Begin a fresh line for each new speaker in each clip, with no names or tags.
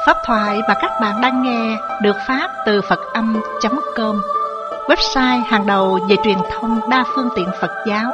Pháp thoại mà các bạn đang nghe được phát từ Phật-âm.com, website hàng đầu về truyền thông đa phương tiện Phật giáo.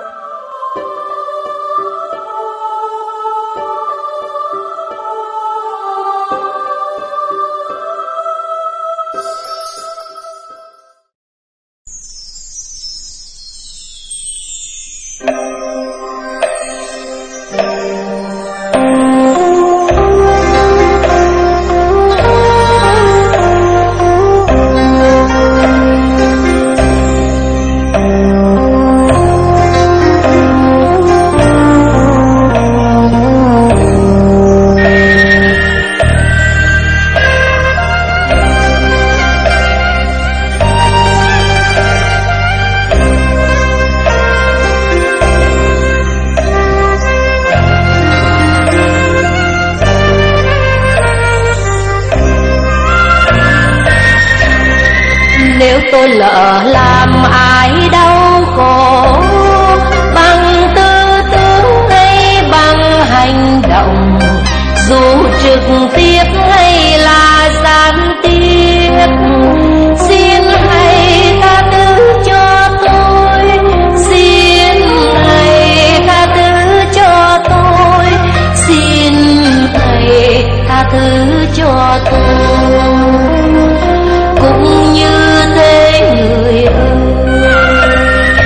Nếu tôi lỡ làm ai đau khổ bằng tư tưởng hay bằng hành động, dù trực tiếp hay là gián tiếp, xin hãy tha thứ cho tôi, xin hãy tha thứ cho tôi, xin hãy tha thứ cho tôi. Cũng như thế người ơi,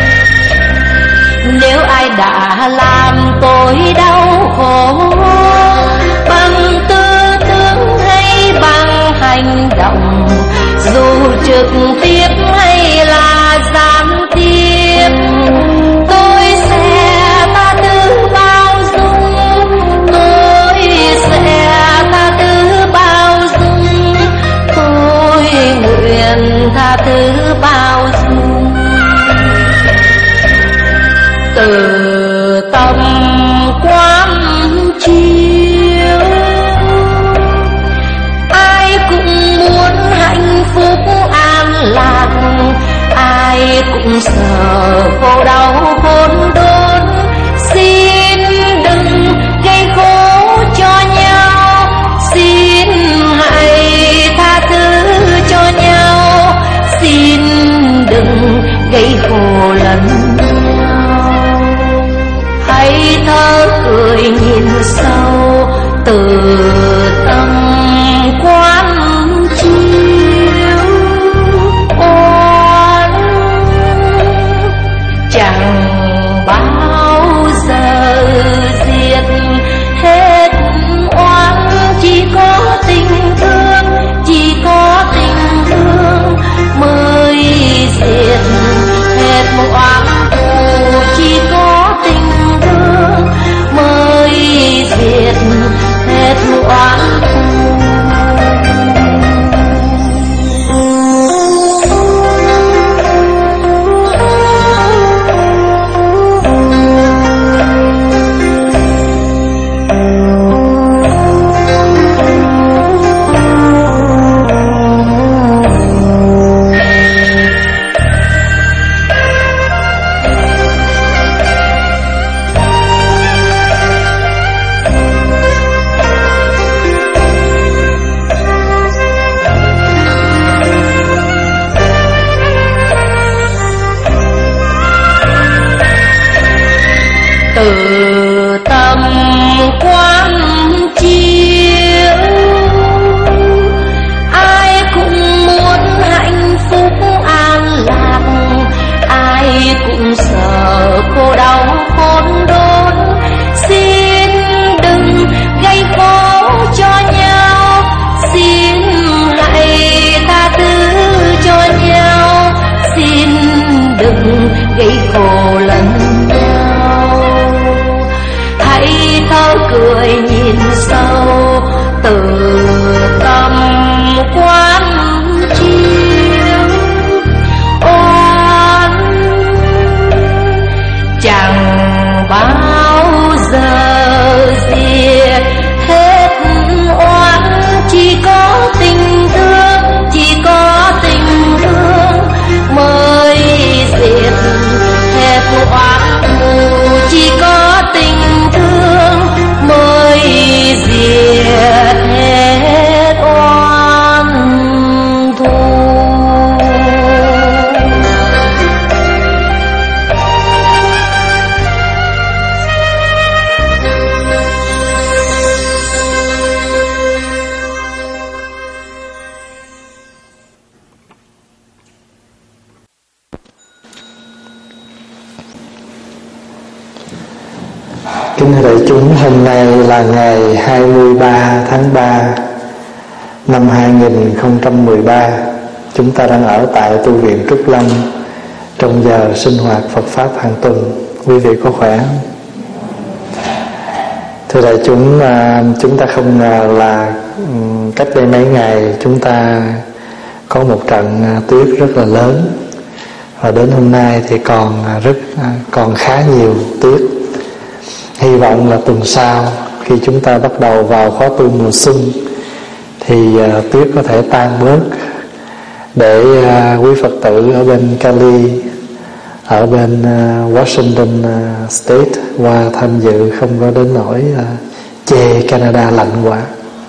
nếu ai đã làm tôi đau khổ bằng tư tưởng hay bằng hành động, dù trực tiếp hay là gián tiếp, tôi sẽ tha thứ bao dung, tôi sẽ tha thứ bao dung, tôi nguyện tha thứ bao dung. Từ tâm quán chiếu, ai cũng muốn hạnh phúc an lạc, ai cũng sợ khổ đau khốn đốn. Xin đừng gây khổ cho nhau, xin hãy tha thứ cho nhau, xin đừng gây khổ lẫn nhau. Hãy thở cười nhìn sâu, từ tâm quán chiếu oan, chẳng bao giờ diệt hết oan. Chỉ có tình thương, chỉ có tình thương mới diệt hết oan thù, chỉ có tình thương mới diệt hết oan thù. Từ tâm quán chiếu, ai cũng muốn hạnh phúc an lạc, ai cũng sợ khổ đau khốn đốn. Xin đừng gây khổ cho nhau, xin hãy tha thứ cho nhau, xin đừng gây khổ lẫn nhau. Hãy thở cười nhìn sâu, từ tâm quán chiếu oan, chẳng bao giờ diệt hết oan. Chỉ có tình thương, chỉ có tình thương mới diệt hết oan thù, chỉ có tình thương mới
đại chúng, hôm nay là ngày 23 tháng 3 năm 2013. Chúng ta đang ở tại tu viện Trúc Lâm trong giờ sinh hoạt Phật Pháp hàng tuần. Quý vị có khỏe không? Thưa đại chúng, chúng ta không ngờ là cách đây mấy ngày chúng ta có một trận tuyết rất là lớn, và đến hôm nay thì còn khá nhiều tuyết. Hy vọng là tuần sau khi chúng ta bắt đầu vào khóa tu mùa xuân thì tuyết có thể tan bớt, để quý Phật tử ở bên Cali, ở bên Washington State qua tham dự, không có đến nỗi chê Canada lạnh quá.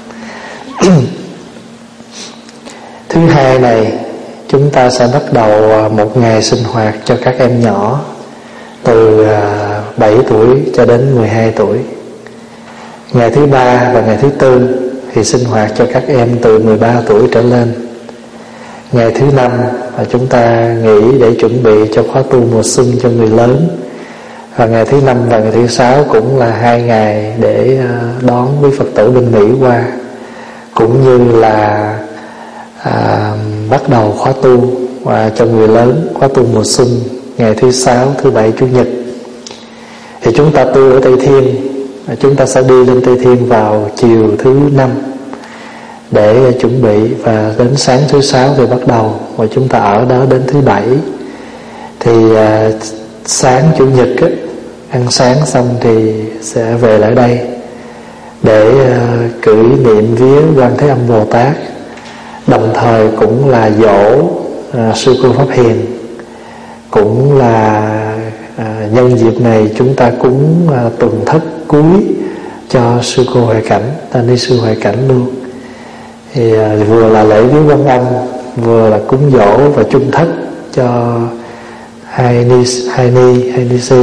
Thứ hai này chúng ta sẽ bắt đầu một ngày sinh hoạt cho các em nhỏ từ 7 tuổi cho đến 12 tuổi. Ngày thứ ba và ngày thứ tư thì sinh hoạt cho các em từ 13 tuổi trở lên. Ngày thứ năm là chúng ta nghỉ để chuẩn bị cho khóa tu mùa xuân cho người lớn. Và ngày thứ năm và ngày thứ sáu cũng là 2 ngày để đón quý Phật tử bên Mỹ qua, cũng như là bắt đầu khóa tu cho người lớn, khóa tu mùa xuân ngày thứ sáu, thứ bảy, chủ nhật. Thì chúng ta tu ở Tây Thiên, chúng ta sẽ đi lên Tây Thiên vào chiều thứ năm để chuẩn bị, và đến sáng thứ sáu thì bắt đầu, và chúng ta ở đó đến thứ bảy. Thì sáng chủ nhật ăn sáng xong thì sẽ về lại đây để cử niệm vía Quan Thế Âm Bồ Tát, đồng thời cũng là dỗ sư cô Pháp Hiền. Cũng là nhân dịp này chúng ta cúng tuần thất cuối cho sư cô Huệ Cảnh, ta ni sư Huệ Cảnh luôn. Thì vừa là lễ viếng Quan Âm, vừa là cúng dỗ và chung thất cho hai ni sư,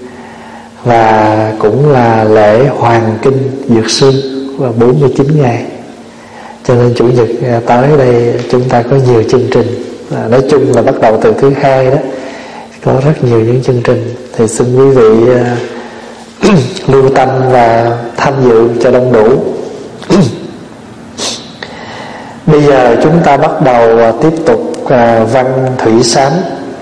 và cũng là lễ hoàn kinh dược sư và 49 ngày. Cho nên chủ nhật tới đây chúng ta có nhiều chương trình. Nói chung là bắt đầu từ thứ hai đó có rất nhiều những chương trình. Thì xin quý vị lưu tâm và tham dự cho đông đủ. Bây giờ chúng ta bắt đầu tiếp tục văn Thủy Sám.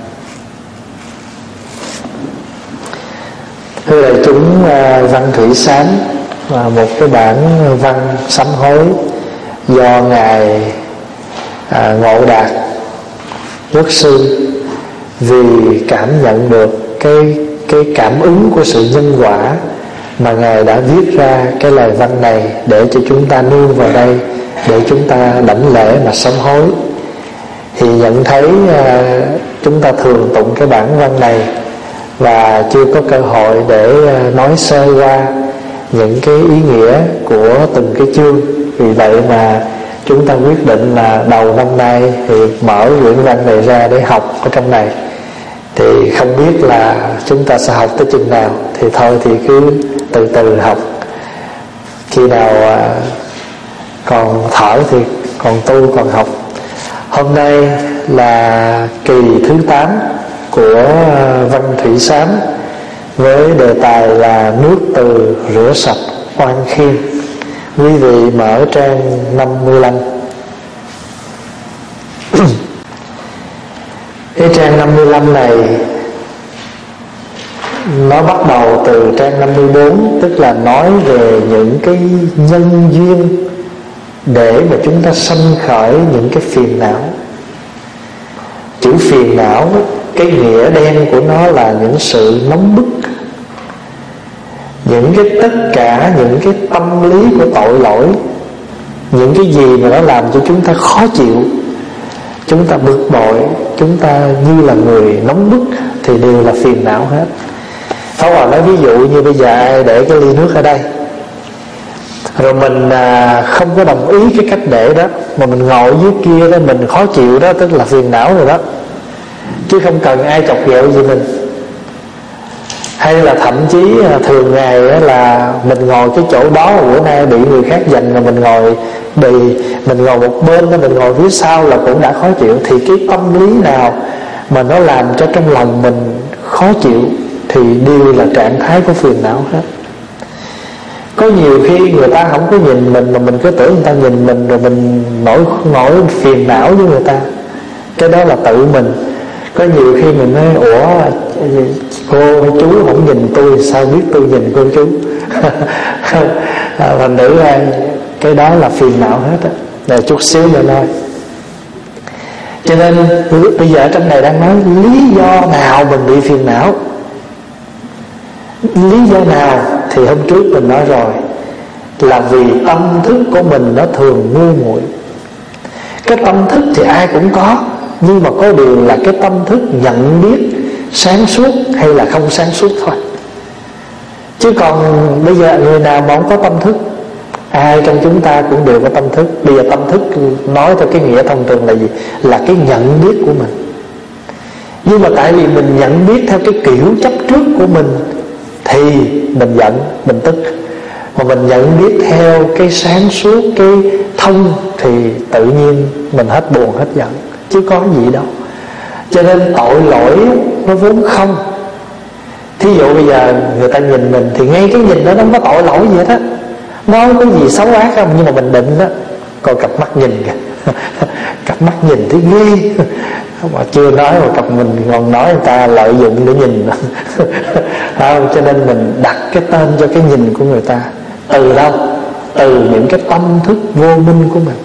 Thưa đại chúng, văn Thủy Sám là một cái bản văn sám hối do Ngài Ngộ Đạt Quốc sư, vì cảm nhận được cái cảm ứng của sự nhân quả mà Ngài đã viết ra cái lời văn này, để cho chúng ta nương vào đây, để chúng ta đảnh lễ mà sám hối. Thì nhận thấy chúng ta thường tụng cái bản văn này và chưa có cơ hội để nói sơ qua những cái ý nghĩa của từng cái chương. Vì vậy mà chúng ta quyết định là đầu năm nay thì mở quyển văn này ra để học ở trong này. Thì không biết là chúng ta sẽ học tới chừng nào, thì thôi thì cứ từ từ học. Khi nào còn thở thì còn tu, còn học. Hôm nay là kỳ thứ 8 của văn Thủy Sám, với đề tài là nước từ rửa sạch oan khiên. Quý vị mở trang 55. Cái trang 55 này nó bắt đầu từ trang 54, tức là nói về những cái nhân duyên để mà chúng ta sanh khởi những cái phiền não. Chữ phiền não, cái nghĩa đen của nó là những sự nóng bức, những cái tất cả những cái tâm lý của tội lỗi, những cái gì mà nó làm cho chúng ta khó chịu, chúng ta bực bội, chúng ta như là người nóng bức, thì đều là phiền não hết. Pháp Hòa nói ví dụ như bây giờ ai để cái ly nước ở đây, rồi mình không có đồng ý cái cách để đó, mà mình ngồi dưới kia đó mình khó chịu đó, tức là phiền não rồi đó, chứ không cần ai chọc ghẹo gì mình. Hay là thậm chí thường ngày là mình ngồi cái chỗ đó, bữa nay bị người khác giành mà mình ngồi mình ngồi một bên đó, mình ngồi phía sau là cũng đã khó chịu. Thì cái tâm lý nào mà nó làm cho trong lòng mình khó chịu thì đều là trạng thái của phiền não hết. Có nhiều khi người ta không có nhìn mình mà mình cứ tưởng người ta nhìn mình, rồi mình nổi phiền não với người ta. Cái đó là tự mình. Có nhiều khi mình nói ủa cô hay chú không nhìn tôi, sao biết tôi nhìn cô chú? Thành thử ra cái đó là phiền não hết á. Rồi chút xíu nữa nói. Cho nên bây giờ trong này đang nói lý do nào mình bị phiền não. Lý do nào thì hôm trước mình nói rồi, là vì tâm thức của mình nó thường ngu muội. Cái tâm thức thì ai cũng có, nhưng mà có điều là cái tâm thức nhận biết sáng suốt hay là không sáng suốt thôi. Chứ còn bây giờ người nào mà không có tâm thức? Ai trong chúng ta cũng đều có tâm thức. Bây giờ tâm thức nói theo cái nghĩa thông thường là gì? Là cái nhận biết của mình. Nhưng mà tại vì mình nhận biết theo cái kiểu chấp trước của mình thì mình giận, mình tức. Mà mình nhận biết theo cái sáng suốt, cái thông thì tự nhiên mình hết buồn hết giận, chứ có gì đâu. Cho nên tội lỗi nó vốn không. Thí dụ bây giờ người ta nhìn mình thì ngay cái nhìn đó nó không có tội lỗi gì hết á. Nói cái gì xấu ác không, nhưng mà mình định đó, coi cặp mắt nhìn kìa. Cặp mắt nhìn thấy ghê. Mà chưa nói mà cặp mình còn nói người ta lợi dụng để nhìn. Không, cho nên mình đặt cái tên cho cái nhìn của người ta. Từ đâu? Từ những cái tâm thức vô minh của mình,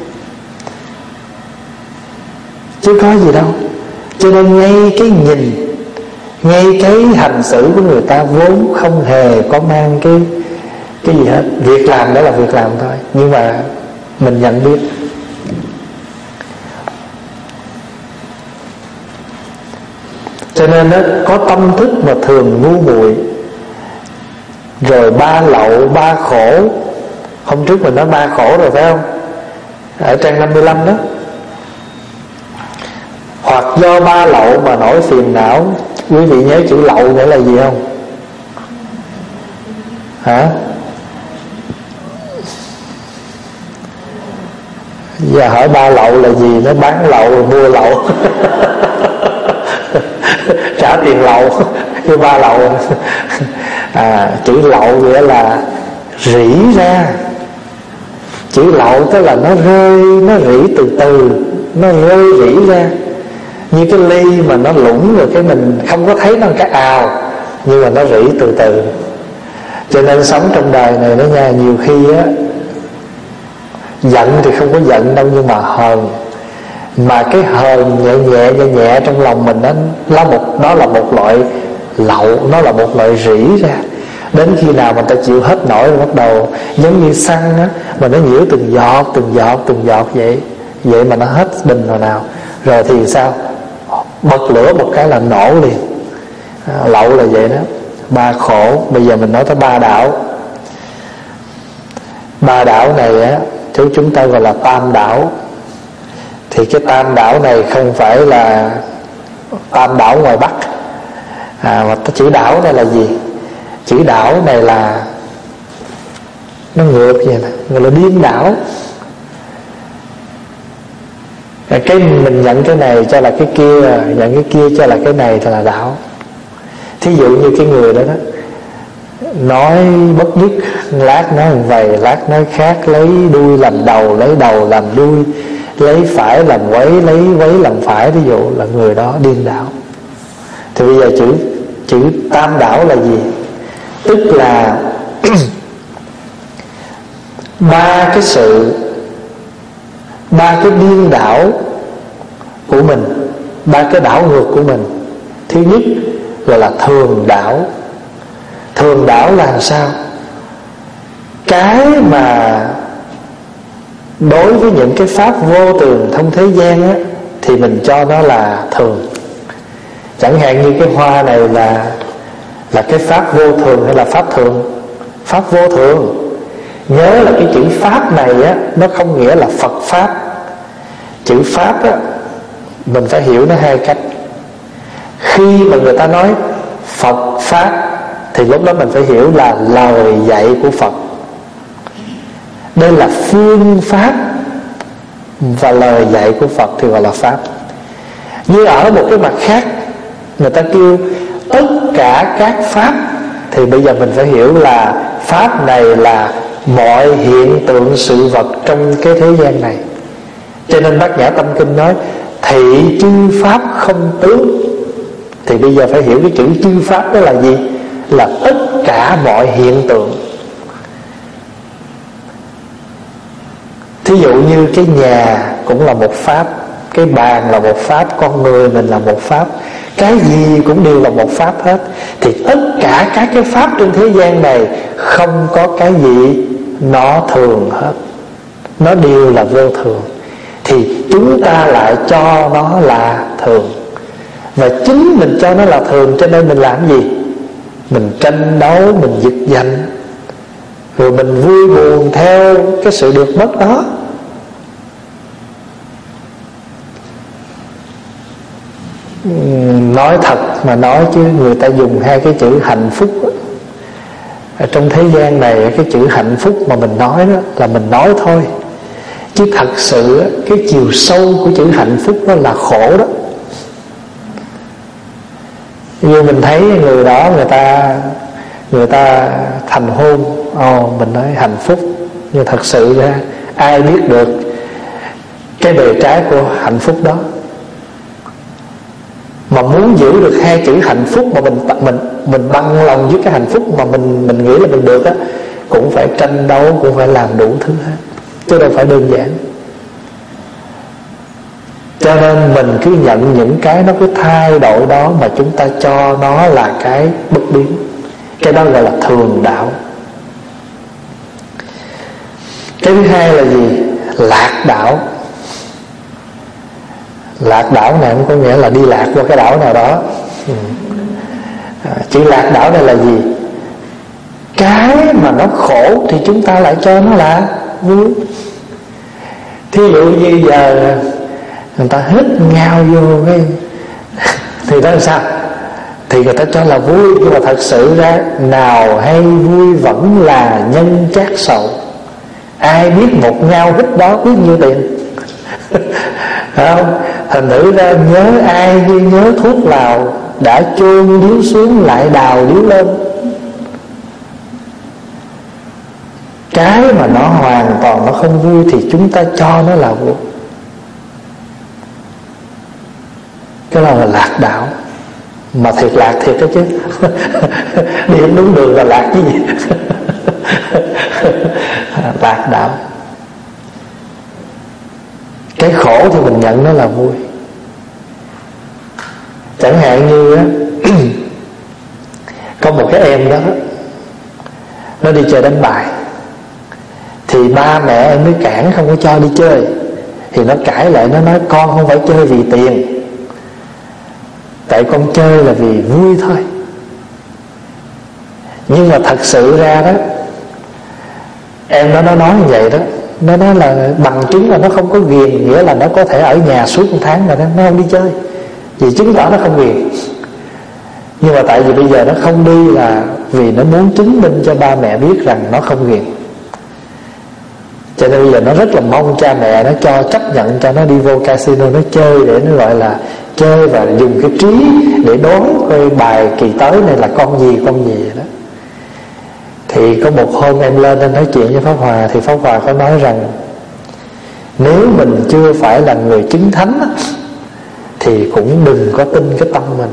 chứ có gì đâu. Cho nên ngay cái nhìn, ngay cái hành xử của người ta vốn không hề có mang cái gì hết. Việc làm đó là việc làm thôi, nhưng mà mình nhận biết. Cho nên đó, có tâm thức mà thường ngu muội. Rồi ba lậu, ba khổ. Hôm trước mình nói ba khổ rồi phải không? Ở trang 55 đó. Hoặc do ba lậu mà nổi phiền não. Quý vị nhớ chữ lậu nghĩa là gì không? Hả? Giờ hỏi ba lậu là gì? Nó bán lậu rồi mua lậu. Trả tiền lậu. Như ba lậu. Chữ lậu nghĩa là rỉ ra. Chữ lậu tức là nó rơi, nó rỉ từ từ, nó rơi rỉ ra. Như cái ly mà nó lũng rồi cái mình không có thấy nó cái ào, nhưng mà nó rỉ từ từ. Cho nên sống trong đời này đó nha, nhiều khi á, giận thì không có giận đâu, nhưng mà hờn. Mà cái hờn nhẹ trong lòng mình đó là một loại lậu, nó là một loại rỉ ra. Đến khi nào mình ta chịu hết nổi rồi bắt đầu giống như xăng á, mà nó nhiễu từng giọt vậy. Vậy mà nó hết bình hồi nào. Rồi thì sao? Bật lửa một cái là nổ liền. Lậu là vậy đó. Ba khổ. Bây giờ mình nói tới ba đảo. Ba đảo này á, chúng ta gọi là tam đảo. Thì cái tam đảo này không phải là tam đảo ngoài Bắc. Mà chữ đảo này là gì? Chữ đảo này là nó ngược vậy nè, gọi là điên đảo. Cái mình nhận cái này cho là cái kia, nhận cái kia cho là cái này thì là đảo. Thí dụ như cái người đó đó nói bất nhất, lát nói vầy, lát nói khác, lấy đuôi làm đầu, lấy đầu làm đuôi, lấy phải làm quấy, lấy quấy làm phải. Ví dụ là người đó điên đảo. Thì bây giờ chữ tam đảo là gì? Tức là ba cái điên đảo của mình, ba cái đảo ngược của mình. Thứ nhất gọi là thường đảo. Thường đảo là làm sao? Cái mà đối với những cái pháp vô thường thông thế gian á, thì mình cho nó là thường. Chẳng hạn như cái hoa này là cái pháp vô thường hay là pháp thường? Pháp vô thường. Nhớ là cái chữ pháp này á, nó không nghĩa là Phật pháp. Chữ pháp á, mình phải hiểu nó hai cách. Khi mà người ta nói Phật pháp thì lúc đó mình phải hiểu là lời dạy của Phật. Đây là phương pháp và lời dạy của Phật thì gọi là pháp. Như ở một cái mặt khác, người ta kêu tất cả các pháp thì bây giờ mình phải hiểu là pháp này là mọi hiện tượng sự vật trong cái thế gian này. Cho nên Bát Nhã Tâm Kinh nói thị chư pháp không tướng. Thì bây giờ phải hiểu cái chữ chư pháp đó là gì? Là tất cả mọi hiện tượng. Thí dụ như cái nhà cũng là một pháp, cái bàn là một pháp, con người mình là một pháp, cái gì cũng đều là một pháp hết. Thì tất cả các cái pháp trên thế gian này không có cái gì nó thường hết, nó đều là vô thường. Thì chúng ta lại cho nó là thường. Và chính mình cho nó là thường, cho nên mình làm gì? Mình tranh đấu, mình giật giành, rồi mình vui buồn theo cái sự được mất đó. Nói thật mà nói chứ người ta dùng hai cái chữ hạnh phúc ở trong thế gian này, cái chữ hạnh phúc mà mình nói đó là mình nói thôi, chứ thật sự cái chiều sâu của chữ hạnh phúc đó là khổ đó. Như mình thấy người đó người ta thành hôn, mình nói hạnh phúc, nhưng thật sự ra ai biết được cái bề trái của hạnh phúc đó. Mà muốn giữ được hai chữ hạnh phúc mà mình băng lòng với cái hạnh phúc mà mình nghĩ là mình được á, cũng phải tranh đấu, cũng phải làm đủ thứ hết, chứ đâu phải đơn giản. Cho nên mình cứ nhận những cái nó cứ thay đổi đó, mà chúng ta cho nó là cái bất biến. Cái đó gọi là thường đạo. Cái thứ hai là gì? Lạc đạo. Lạc đảo này cũng có nghĩa là đi lạc qua cái đảo nào đó. Chữ lạc đảo này là gì? Cái mà nó khổ thì chúng ta lại cho nó là vui. Thí dụ như giờ người ta hít ngao vô cái thì đó là sao? Thì người ta cho là vui, nhưng mà thật sự ra nào hay vui vẫn là nhân chát sầu. Ai biết một ngao hít đó biết nhiêu tiền. Không? Thành thử ra nhớ ai như nhớ thuốc lào, đã chôn điếu xuống lại đào điếu lên. Cái mà nó hoàn toàn nó không vui thì chúng ta cho nó là vui. Cái đó là lạc đạo. Mà thiệt lạc thiệt đó chứ. Đi không đúng đường là lạc cái gì. Lạc đạo. Cái khổ thì mình nhận nó là vui. Chẳng hạn như có một cái em đó, nó đi chơi đánh bài, thì ba mẹ em mới cản không có cho đi chơi. Thì nó cãi lại, nó nói con không phải chơi vì tiền, tại con chơi là vì vui thôi. Nhưng mà thật sự ra đó, em nó nói như vậy đó, nó nói là bằng chứng là nó không có ghiền, nghĩa là nó có thể ở nhà suốt một tháng rồi đó, nó không đi chơi, vì chứng tỏ nó không ghiền. Nhưng mà tại vì bây giờ nó không đi là vì nó muốn chứng minh cho ba mẹ biết rằng nó không ghiền. Cho nên bây giờ nó rất là mong cha mẹ nó cho chấp nhận cho nó đi vô casino nó chơi, để nó gọi là chơi và dùng cái trí để đoán coi bài kỳ tới này là con gì đó. Thì có một hôm em lên em nói chuyện với Pháp Hòa, thì Pháp Hòa có nói rằng nếu mình chưa phải là người chứng thánh á, thì cũng đừng có tin cái tâm mình.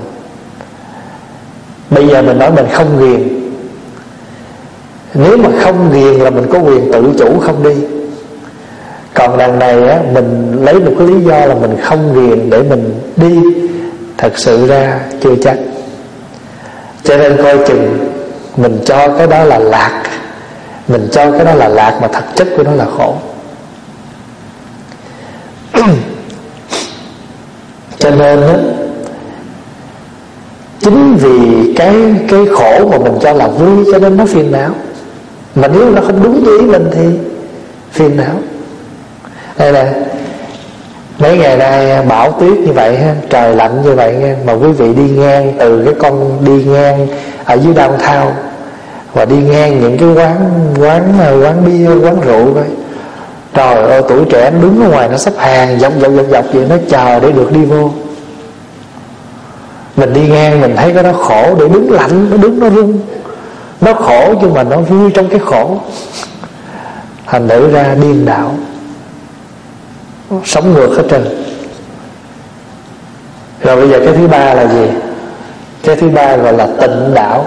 Bây giờ mình nói mình không ghiền, nếu mà không ghiền là mình có quyền tự chủ không đi. Còn đằng này á, mình lấy một cái lý do là mình không ghiền để mình đi, thật sự ra chưa chắc. Cho nên coi chừng mình cho cái đó là lạc, mình cho cái đó là lạc mà thực chất của nó là khổ. Cho nên đó, chính vì cái khổ mà mình cho là vui cho nên nó phiền não. Mà nếu nó không đúng với ý mình thì phiền não. Đây nè, mấy ngày nay bão tuyết như vậy ha, trời lạnh như vậy nha, mà quý vị đi ngang từ cái con đi ngang ở dưới downtown và đi ngang những cái quán bia, quán rượu thôi, trời ơi tuổi trẻ nó đứng ở ngoài nó xếp hàng dọc vậy, nó chờ để được đi vô. Mình đi ngang mình thấy cái đó khổ, để đứng lạnh, nó đứng nó run, Nó khổ nhưng mà nó vui trong cái khổ, thành thử ra điên đảo, sống ngược hết trơn. Rồi bây giờ cái thứ ba là gì? Cái thứ ba gọi là tịnh đảo.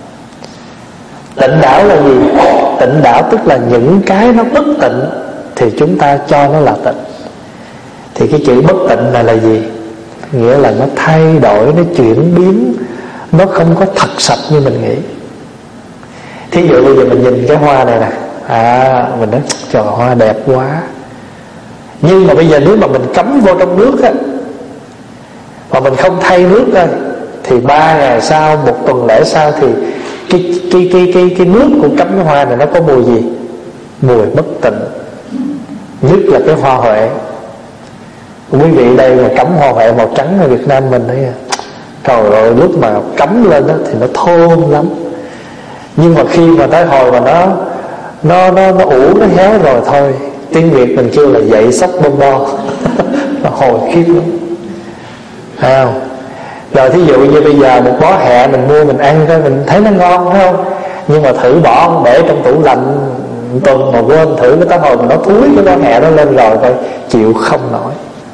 Tịnh đảo là gì? Tịnh đảo tức là những cái nó bất tịnh thì chúng ta cho nó là tịnh. Thì cái chữ bất tịnh này là gì? Nghĩa là nó thay đổi, nó chuyển biến, nó không có thật sạch như mình nghĩ. Thí dụ bây giờ mình nhìn cái hoa này nè, mình nói trời, hoa đẹp quá. Nhưng mà bây giờ nếu mà mình cắm vô trong nước á, mà mình không thay nước thôi, thì 3 ngày sau, 1 tuần lễ sau thì cái nước của cắm cái hoa này nó có mùi gì? Mùi bất tịnh. Nhất là cái hoa huệ. Quý vị đây là cắm hoa huệ màu trắng ở Việt Nam mình đấy, trời ơi, lúc mà cắm lên đó thì nó thơm lắm. Nhưng mà khi mà tới hồi mà nó ủ, nó héo rồi thôi, tiếng Việt mình kêu là dậy sốc bông bo. Nó hồi khiếp lắm, thấy không? Rồi thí dụ như bây giờ một bó hẹ mình mua mình ăn thôi, mình thấy nó ngon, phải không? Nhưng mà thử bỏ để trong tủ lạnh tuần mà quên thử, cái tới hồi mà nó thúi cái bó hẹ nó lên rồi thôi, chịu không nổi.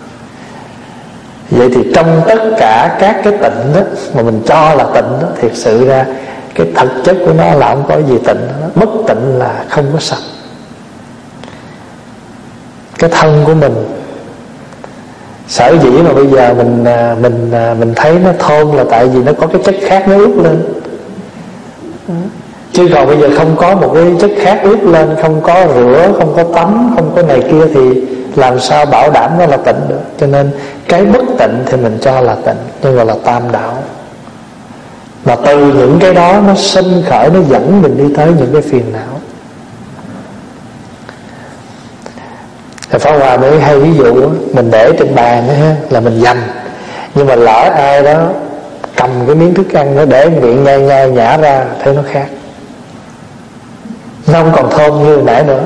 Vậy thì trong tất cả các cái tịnh đó mà mình cho là tịnh đó, thiệt sự ra cái thực chất của nó là không có gì tịnh đó. Bất tịnh là không có sạch. Cái thân của mình, sở dĩ mà bây giờ mình thấy nó thơm là tại vì nó có cái chất khác nó ướp lên. Chứ còn bây giờ không có một cái chất khác ướp lên, không có rửa, không có tắm, không có này kia thì làm sao bảo đảm nó là tịnh được. Cho nên cái bất tịnh thì mình cho là tịnh, nhưng gọi là tam đảo. Và từ những cái đó nó sinh khởi, nó dẫn mình đi tới những cái phiền não. Thì Pháp Hòa mới hay ví dụ đó, mình để trên bàn đó, là mình dành. Nhưng mà lỡ ai đó cầm cái miếng thức ăn nó để miệng nhai nhai nhả ra, thấy nó khác, nó không còn thơm như hồi nãy nữa.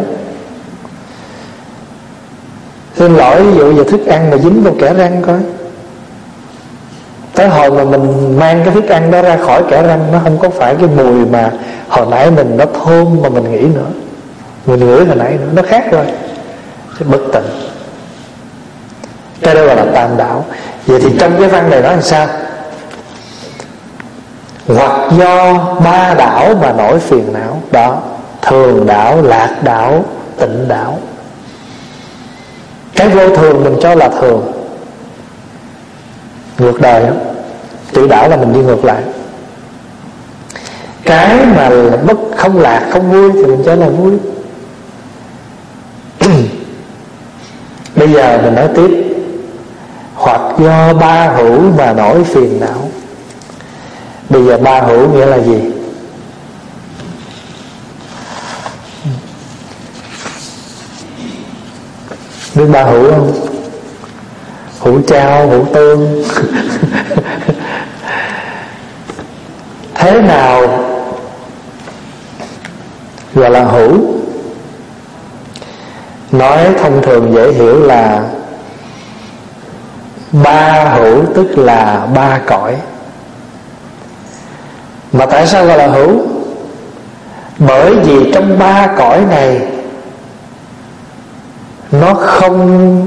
Xin lỗi, ví dụ giờ thức ăn mà dính vào kẽ răng coi, tới hồi mà mình mang cái thức ăn đó ra khỏi kẽ răng, nó không có phải cái mùi mà hồi nãy mình nó thơm mà mình nghĩ nữa, mình ngửi hồi nãy nữa, nó khác rồi. Cái bất tịnh, cái đó gọi là tam đảo. Vậy thì trong cái văn này nói làm sao? Hoặc do 3 đảo mà nổi phiền não đó: thường đảo, lạc đảo, tịnh đảo. Cái vô thường mình cho là thường, ngược đời đó. Chữ đảo là mình đi ngược lại. Cái mà không lạc, không vui thì mình cho là vui. Bây giờ mình nói tiếp: hoặc do 3 hữu mà nổi phiền não. Bây giờ 3 hữu nghĩa là gì? Biết 3 hữu không? Hữu chao, hữu tương. Thế nào gọi là hữu? Nói thông thường dễ hiểu là 3 hữu tức là 3 cõi. Mà tại sao gọi là hữu? Bởi vì trong 3 cõi này nó không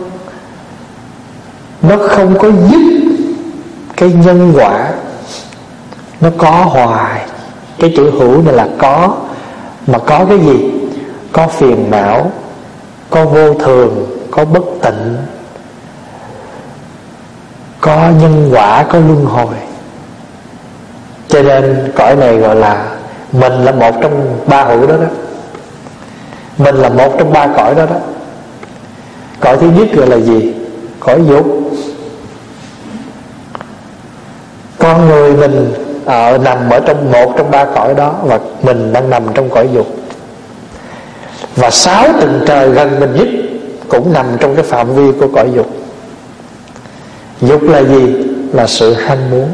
có dứt cái nhân quả, nó có hoài. Cái chữ hữu này là có. Mà có cái gì? Có phiền não, có vô thường, có bất tịnh, có nhân quả, có luân hồi. Cho nên cõi này gọi là mình là một trong 3 hữu đó đó. Mình là một trong 3 cõi đó đó. Cõi thứ nhất gọi là gì? Cõi dục. Con người mình nằm ở trong một trong 3 cõi đó, và mình đang nằm trong cõi dục. Và 6 tầng trời gần mình nhất cũng nằm trong cái phạm vi của cõi dục. Dục là gì? Là sự ham muốn.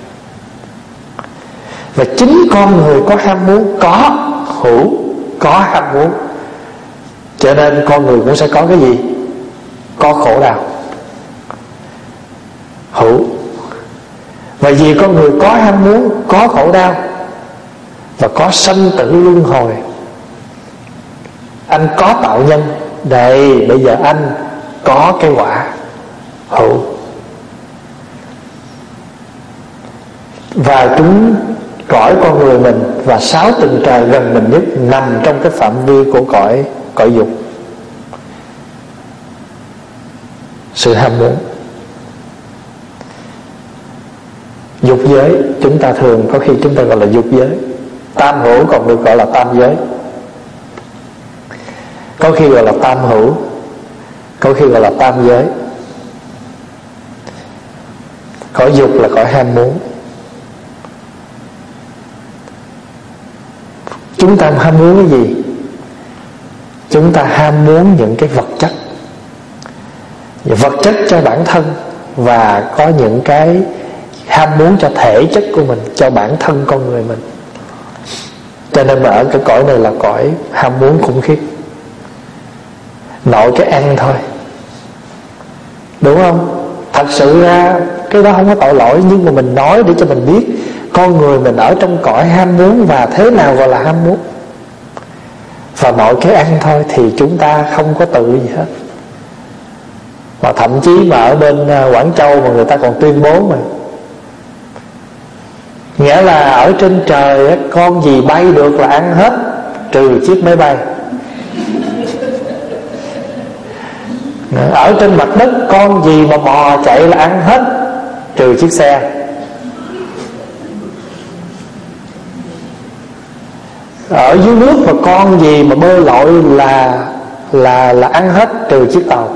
Và chính con người có ham muốn, có hữu, có ham muốn, cho nên con người cũng sẽ có cái gì? Có khổ đau, hữu. Và vì con người có ham muốn, có khổ đau, và có sanh tử luân hồi. Anh có tạo nhân, đây bây giờ anh có cái quả hữu. Và chúng cõi con người mình và 6 tầng trời gần mình nhất nằm trong cái phạm vi của cõi dục, sự ham muốn. Dục giới chúng ta thường có khi chúng ta gọi là dục giới. Tam hữu còn được gọi là tam giới, có khi gọi là tam hữu, có khi gọi là tam giới. Cõi dục là cõi ham muốn. Chúng ta ham muốn cái gì? Chúng ta ham muốn những cái vật chất, vật chất cho bản thân, và có những cái ham muốn cho thể chất của mình, cho bản thân con người mình. Cho nên mà ở cái cõi này là cõi ham muốn khủng khiếp. Nội cái ăn thôi, đúng không? Thật sự ra cái đó không có tội lỗi, nhưng mà mình nói để cho mình biết con người mình ở trong cõi ham muốn, và thế nào gọi là ham muốn. Và nội cái ăn thôi thì chúng ta không có tự gì hết. Mà thậm chí mà ở bên Quảng Châu mà người ta còn tuyên bố mà, nghĩa là ở trên trời á, con gì bay được là ăn hết, trừ chiếc máy bay. Ở trên mặt đất con gì mà bò chạy là ăn hết, trừ chiếc xe. Ở dưới nước mà con gì mà bơi lội là ăn hết, trừ chiếc tàu.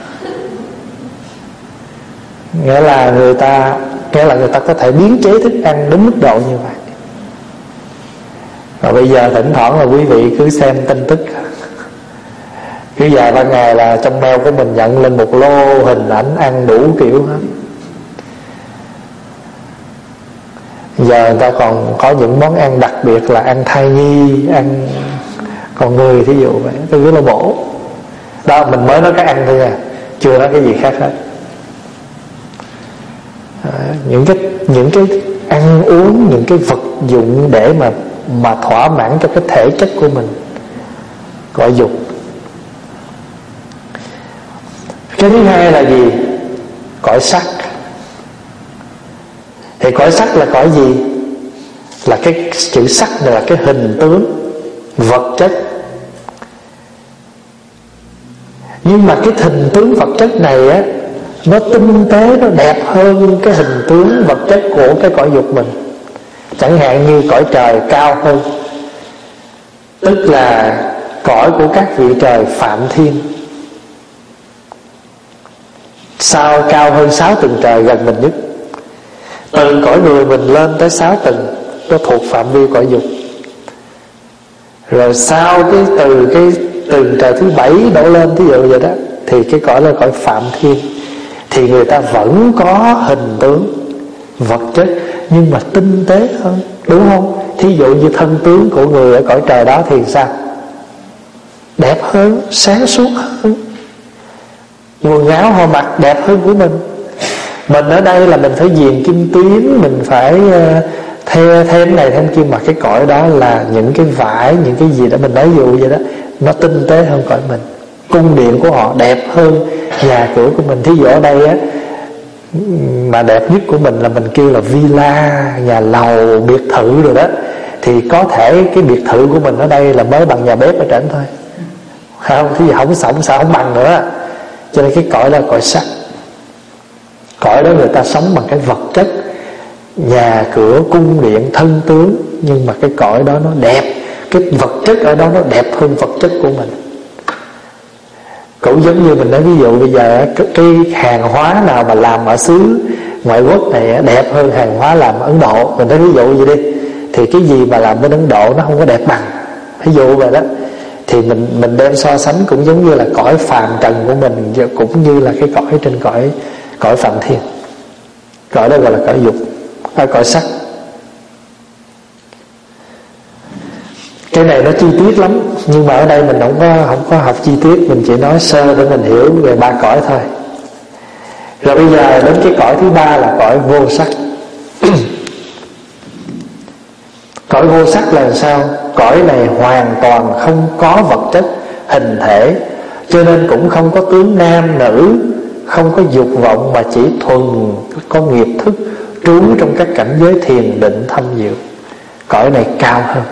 Nghĩa là người ta có thể biến chế thức ăn đến mức độ như vậy. Và bây giờ thỉnh thoảng là quý vị cứ xem tin tức, cứ vài ba ngày là trong mail của mình nhận lên một lô hình ảnh ăn đủ kiểu hết. Giờ người ta còn có những món ăn đặc biệt là ăn thai nhi, ăn con người, thí dụ vậy, tôi rất là bổ. Đó, mình mới nói cái ăn thôi nha, chưa nói cái gì khác hết. Những cái ăn uống, những cái vật dụng để mà thỏa mãn cho cái thể chất của mình, gọi dục. Cái thứ hai là gì? Cõi sắc. Thì cõi sắc là cõi gì? Là cái chữ sắc này là cái hình tướng vật chất. Nhưng mà cái hình tướng vật chất này á, nó tinh tế, nó đẹp hơn cái hình tướng vật chất của cái cõi dục mình. Chẳng hạn như cõi trời cao hơn, tức là cõi của các vị trời Phạm Thiên. Sao cao hơn 6 tầng trời gần mình nhất. Từ cõi người mình lên tới 6 tầng, nó thuộc phạm vi cõi dục. Rồi sau từ cái tầng trời thứ 7 đổ lên, ví dụ vậy đó, thì cái cõi là cõi Phạm Thiên. Thì người ta vẫn có hình tướng vật chất, nhưng mà tinh tế hơn, đúng không? Thí dụ như thân tướng của người ở cõi trời đó thì sao? Đẹp hơn, sáng suốt hơn, quần áo họ mặc đẹp hơn của mình. Mình ở đây là mình phải viền kim tuyến, mình phải thêm này thêm kia, mà cái cõi đó là những cái vải, những cái gì đó mình nói dụ vậy đó, nó tinh tế hơn cõi mình. Cung điện của họ đẹp hơn nhà cửa của mình. Thí dụ ở đây á, mà đẹp nhất của mình là mình kêu là villa, nhà lầu, biệt thự rồi đó, thì có thể cái biệt thự của mình ở đây là mới bằng nhà bếp ở trển thôi, không? Thì không sống sao không bằng nữa. Cho nên cái cõi là cõi sắc. Cõi đó người ta sống bằng cái vật chất, nhà cửa, cung điện, thân tướng, nhưng mà cái cõi đó nó đẹp, cái vật chất ở đó nó đẹp hơn vật chất của mình. Cũng giống như mình nói, ví dụ bây giờ cái hàng hóa nào mà làm ở xứ ngoại quốc này đẹp hơn hàng hóa làm ở Ấn Độ, mình nói ví dụ vậy đi, thì cái gì mà làm bên Ấn Độ nó không có đẹp bằng, ví dụ vậy đó. Thì mình đem so sánh cũng giống như là cõi phàm trần của mình, cũng như là cái cõi trên cõi Phạm Thiên. Cõi đó gọi là cõi dục, cõi sắc. Cái này nó chi tiết lắm, nhưng mà ở đây mình không có học chi tiết, mình chỉ nói sơ để mình hiểu về 3 cõi thôi. Rồi bây giờ đến cái cõi thứ 3 là cõi vô sắc. Cõi vô sắc là sao? Cõi này hoàn toàn không có vật chất hình thể, cho nên cũng không có tướng nam nữ, không có dục vọng, mà chỉ thuần có nghiệp thức trú trong các cảnh giới thiền định thâm diệu. Cõi này cao hơn.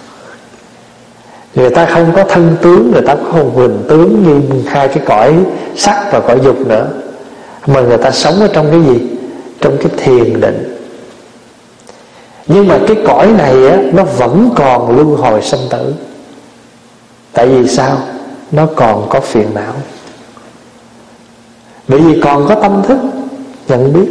Người ta không có thân tướng, người ta không có hình tướng như hai cái cõi sắc và cõi dục nữa, mà người ta sống ở trong cái gì? Trong cái thiền định. Nhưng mà cái cõi này á, nó vẫn còn luân hồi sanh tử. Tại vì sao? Nó còn có phiền não, bởi vì còn có tâm thức nhận biết.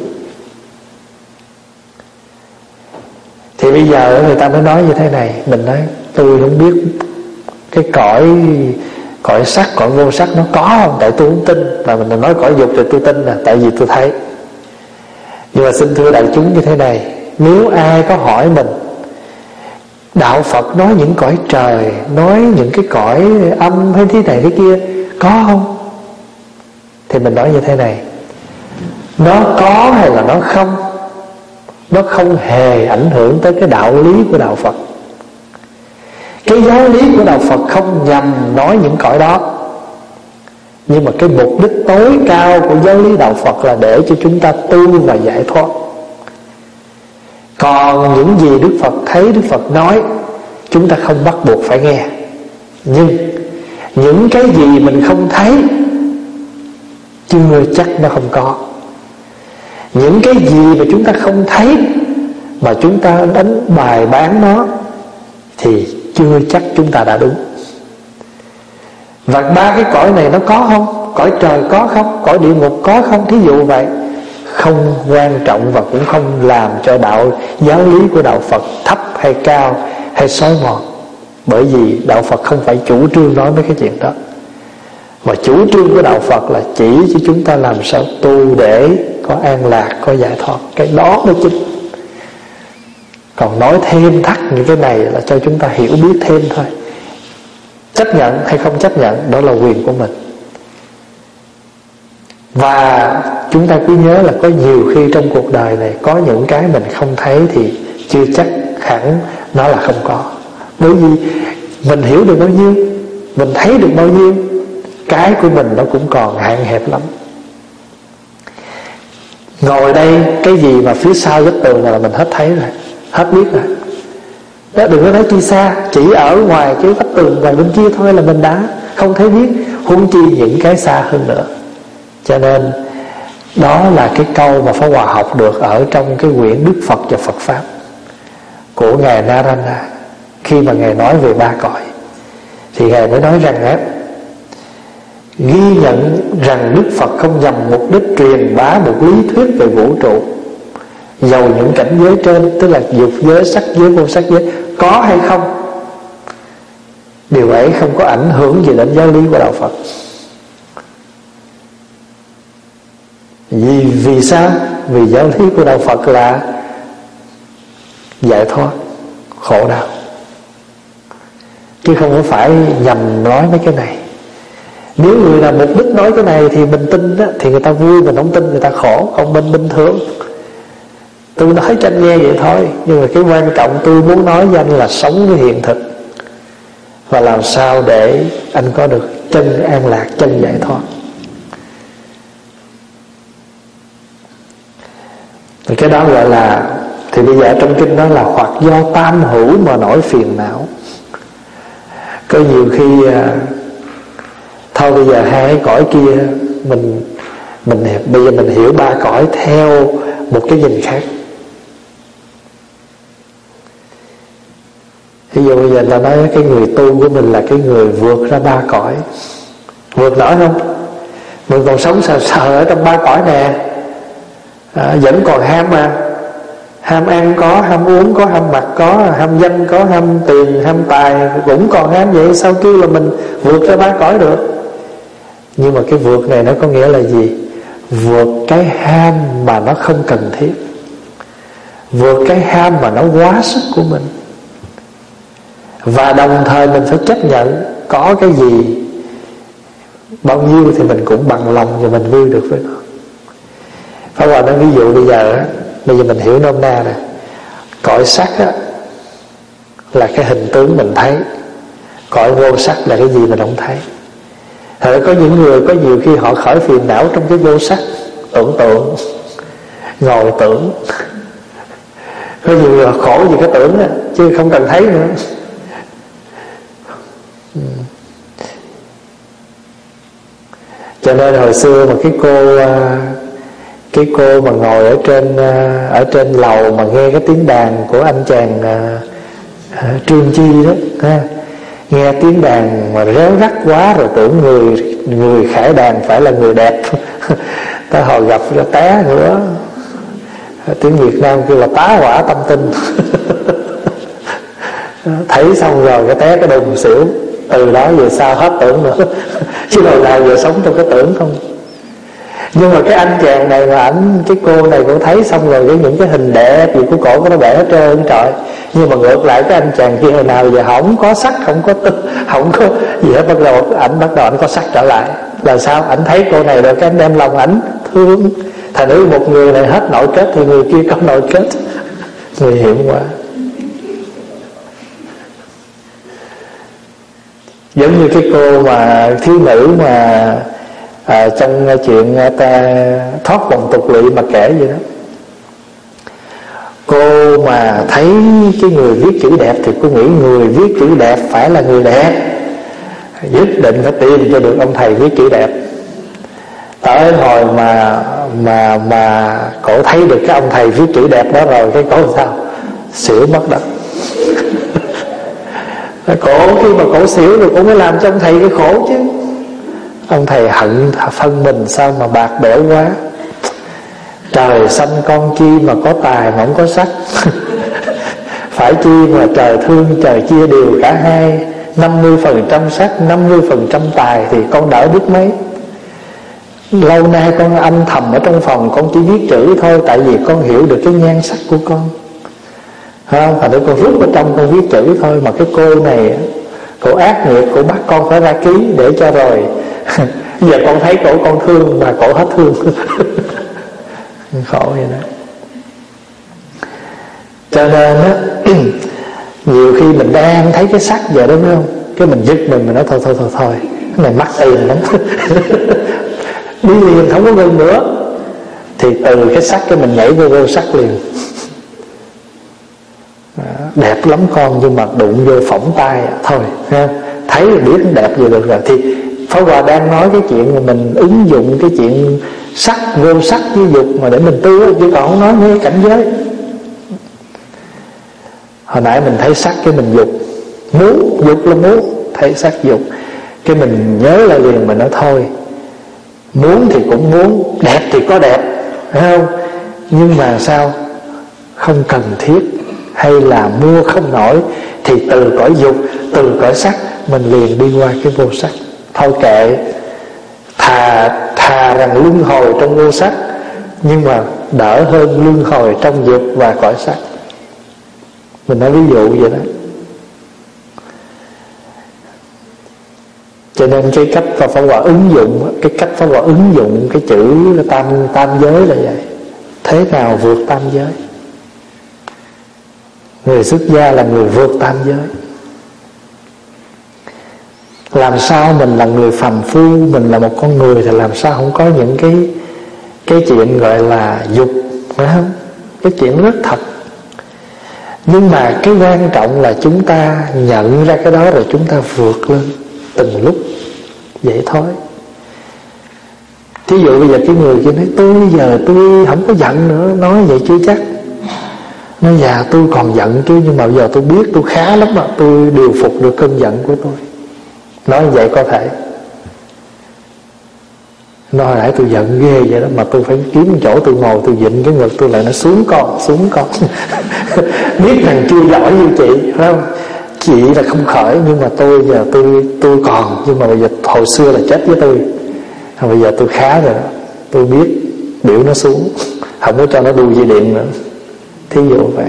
Thì bây giờ người ta mới nói như thế này. Mình nói tôi không biết cái cõi sắc, cõi vô sắc nó có không, tại tôi không tin. Mà mình nói cõi dục thì tôi tin là tại vì tôi thấy. Nhưng mà xin thưa đại chúng như thế này, nếu ai có hỏi mình đạo Phật nói những cõi trời, nói những cái cõi âm hay thế này thế kia có không, thì mình nói như thế này: nó có hay là nó không, nó không hề ảnh hưởng tới cái đạo lý của đạo Phật. Cái giáo lý của đạo Phật không nhằm nói những cõi đó, nhưng mà cái mục đích tối cao của giáo lý đạo Phật là để cho chúng ta tu và giải thoát. Còn những gì Đức Phật thấy, Đức Phật nói, chúng ta không bắt buộc phải nghe. Nhưng những cái gì mình không thấy, chưa chắc nó không có. Những cái gì mà chúng ta không thấy mà chúng ta đánh bài bán nó, thì chưa chắc chúng ta đã đúng. Và ba cái cõi này nó có không? Cõi trời có không? Cõi địa ngục có không? Thí dụ vậy. Không quan trọng và cũng không làm cho giáo lý của đạo Phật thấp hay cao hay xói mòn. Bởi vì đạo Phật không phải chủ trương nói mấy cái chuyện đó, mà chủ trương của đạo Phật là chỉ cho chúng ta làm sao tu để có an lạc, có giải thoát. Cái đó mới chính. Còn nói thêm thắt những cái này là cho chúng ta hiểu biết thêm thôi. Chấp nhận hay không chấp nhận đó là quyền của mình. Và chúng ta cứ nhớ là có nhiều khi trong cuộc đời này có những cái mình không thấy thì chưa chắc hẳn nó là không có. Bởi vì mình hiểu được bao nhiêu, mình thấy được bao nhiêu, cái của mình nó cũng còn hạn hẹp lắm. Ngồi đây cái gì mà phía sau vách tường là mình hết thấy rồi, hết biết rồi. Đó, đừng có nói chi xa, chỉ ở ngoài cái vách tường ngoài bên kia thôi là mình đã không thấy biết, huống chi những cái xa hơn nữa. Cho nên đó là cái câu mà Pháp Hòa học được ở trong cái quyển Đức Phật và Phật Pháp của Ngài Narana. Khi mà Ngài nói về ba cõi thì Ngài mới nói rằng á, ghi nhận rằng Đức Phật không nhằm mục đích truyền bá một lý thuyết về vũ trụ, dầu những cảnh giới trên, tức là dục giới, sắc giới, vô sắc giới có hay không, điều ấy không có ảnh hưởng gì đến giáo lý của đạo Phật. Vì sao? Vì giáo lý của đạo Phật là giải thoát khổ đau, chứ không có phải nhằm nói mấy cái này. Nếu người nào mục đích nói cái này thì mình tin đó, thì người ta vui, mình không tin người ta khổ. Còn mình bình thường, tôi nói cho anh nghe vậy thôi. Nhưng mà cái quan trọng tôi muốn nói với anh là sống với hiện thực, và làm sao để anh có được chân an lạc, chân giải thoát. Thì cái đó gọi là, thì bây giờ trong kinh đó là hoặc do tam hữu mà nổi phiền não. Có nhiều khi thôi bây giờ hai cái cõi kia mình bây giờ mình hiểu ba cõi theo một cái nhìn khác. Ví dụ bây giờ ta nói cái người tu của mình là cái người vượt ra ba cõi, vượt nổi không? Mình còn sống sờ sờ ở trong ba cõi nè, vẫn còn ham mà. Ham ăn có, ham uống có, ham mặc có, ham danh có, ham tiền, ham tài cũng còn ham vậy. Sao kêu là mình vượt ra ba cõi được? Nhưng mà cái vượt này nó có nghĩa là gì? Vượt cái ham mà nó không cần thiết, vượt cái ham mà nó quá sức của mình. Và đồng thời mình phải chấp nhận có cái gì bao nhiêu thì mình cũng bằng lòng và mình vui được với nó. Pháp Hòa nói ví dụ bây giờ mình hiểu nôm na nè, cõi sắc á, là cái hình tướng mình thấy, cõi vô sắc là cái gì mình không thấy. Thật có những người có nhiều khi họ khởi phiền não trong cái vô sắc, tưởng tượng, ngồi tưởng. Có nhiều người khổ vì cái tưởng đó, chứ không cần thấy nữa. Cho nên hồi xưa mà cái cô mà ngồi ở trên lầu mà nghe cái tiếng đàn của anh chàng Trương Chi đó ha, nghe tiếng đàn mà réo rắt quá rồi tưởng người khải đàn phải là người đẹp. Tới hồi gặp ra té nữa, tiếng Việt Nam kêu là tá hỏa tâm tinh. Thấy xong rồi cái té cái đùng xỉu. Từ đó về sau hết tưởng nữa. Chứ hồi nào giờ sống trong cái tưởng không. Nhưng mà cái anh chàng này mà cái cô này cũng thấy xong rồi, với những cái hình đẹp gì của cổ nó vẽ hết trơn trời. Nhưng mà ngược lại cái anh chàng kia hồi nào giờ không có sắc, không có gì hết. Bắt đầu ảnh có sắc trở lại. Là sao? Ảnh thấy cô này rồi cái anh đem lòng ảnh thương. Thành nữ một người này hết nội kết thì người kia có nội kết. Nguy hiểm quá. Giống như cái cô mà thiếu nữ mà trong chuyện ta thoát vòng tục lụy mà kể vậy đó. Cô mà thấy cái người viết chữ đẹp thì cô nghĩ người viết chữ đẹp phải là người đẹp, nhất định phải tìm cho được ông thầy viết chữ đẹp. Tới hồi mà cổ thấy được cái ông thầy viết chữ đẹp đó rồi, cái cổ sao? Xỉu mất đất. Cổ khi mà cổ xỉu rồi cổ mới làm cho ông thầy cái khổ chứ. Ông thầy hận phân mình sao mà bạc bẽo quá. Trời xanh con chi mà có tài mà không có sắc. Phải chi mà trời thương trời chia đều cả hai, 50% sắc 50% tài thì con đỡ biết mấy. Lâu nay con âm thầm ở trong phòng, con chỉ viết chữ thôi, tại vì con hiểu được cái nhan sắc của con. Không, thành ra con rút ở trong con viết chữ thôi. Mà cái cô này cổ ác nghiệt, cổ bắt con phải ra ký để cho rồi. Giờ con thấy cổ con thương mà cổ hết thương. Khổ vậy đó. Cho nên á, nhiều khi mình đang thấy cái sắc giờ đúng không, cái mình giật mình nói thôi cái này mắc tiền lắm. Đi liền không có ngừng nữa. Thì từ cái sắc cái mình nhảy vô sắc liền. Đẹp lắm con, nhưng mà đụng vô phỏng tay thôi ha. Thấy là biết đẹp gì được rồi. Thì Pháp Hòa đang nói cái chuyện mà mình ứng dụng cái chuyện sắc vô sắc với dục mà để mình tu, chứ còn không nói nghe cảnh giới. Hồi nãy mình thấy sắc cái mình dục, dục là muốn, thấy sắc dục cái mình nhớ lại liền, mình nói thôi, muốn thì cũng muốn, đẹp thì có đẹp, phải không? Nhưng mà sao? Không cần thiết, hay là mua không nổi, thì từ cõi dục, từ cõi sắc mình liền đi qua cái vô sắc. Thôi kệ, thà rằng luân hồi trong vô sắc, nhưng mà đỡ hơn luân hồi trong dục và cõi sắc. Mình nói ví dụ vậy đó. Cho nên cái cách Pháp Hòa ứng dụng, cái cách Pháp Hòa ứng dụng cái chữ tam giới là vậy. Thế nào vượt tam giới? Người xuất gia là người vượt tam giới. Làm sao mình là người phàm phu, mình là một con người thì làm sao không có những cái chuyện gọi là dục, phải không? Cái chuyện rất thật. Nhưng mà cái quan trọng là chúng ta nhận ra cái đó rồi chúng ta vượt lên từng lúc vậy thôi. Thí dụ bây giờ cái người kia nói tôi giờ tôi không có giận nữa, nói vậy chưa chắc. Nói dạ tôi còn giận chứ, nhưng mà bây giờ tôi biết tôi khá lắm mà, tôi điều phục được cơn giận của tôi. Nói vậy có thể. Nói hồi nãy tôi giận ghê vậy đó, mà tôi phải kiếm chỗ tôi ngồi, tôi vịn cái ngực tôi lại, nó xuống con. Biết rằng chưa giỏi như chị, phải không? Chị là không khởi, nhưng mà tôi giờ tôi còn, nhưng mà bây giờ hồi xưa là chết với tôi, bây giờ tôi khá rồi đó. Tôi biết biểu nó xuống, không có cho nó đu dây điện nữa. Thí dụ vậy.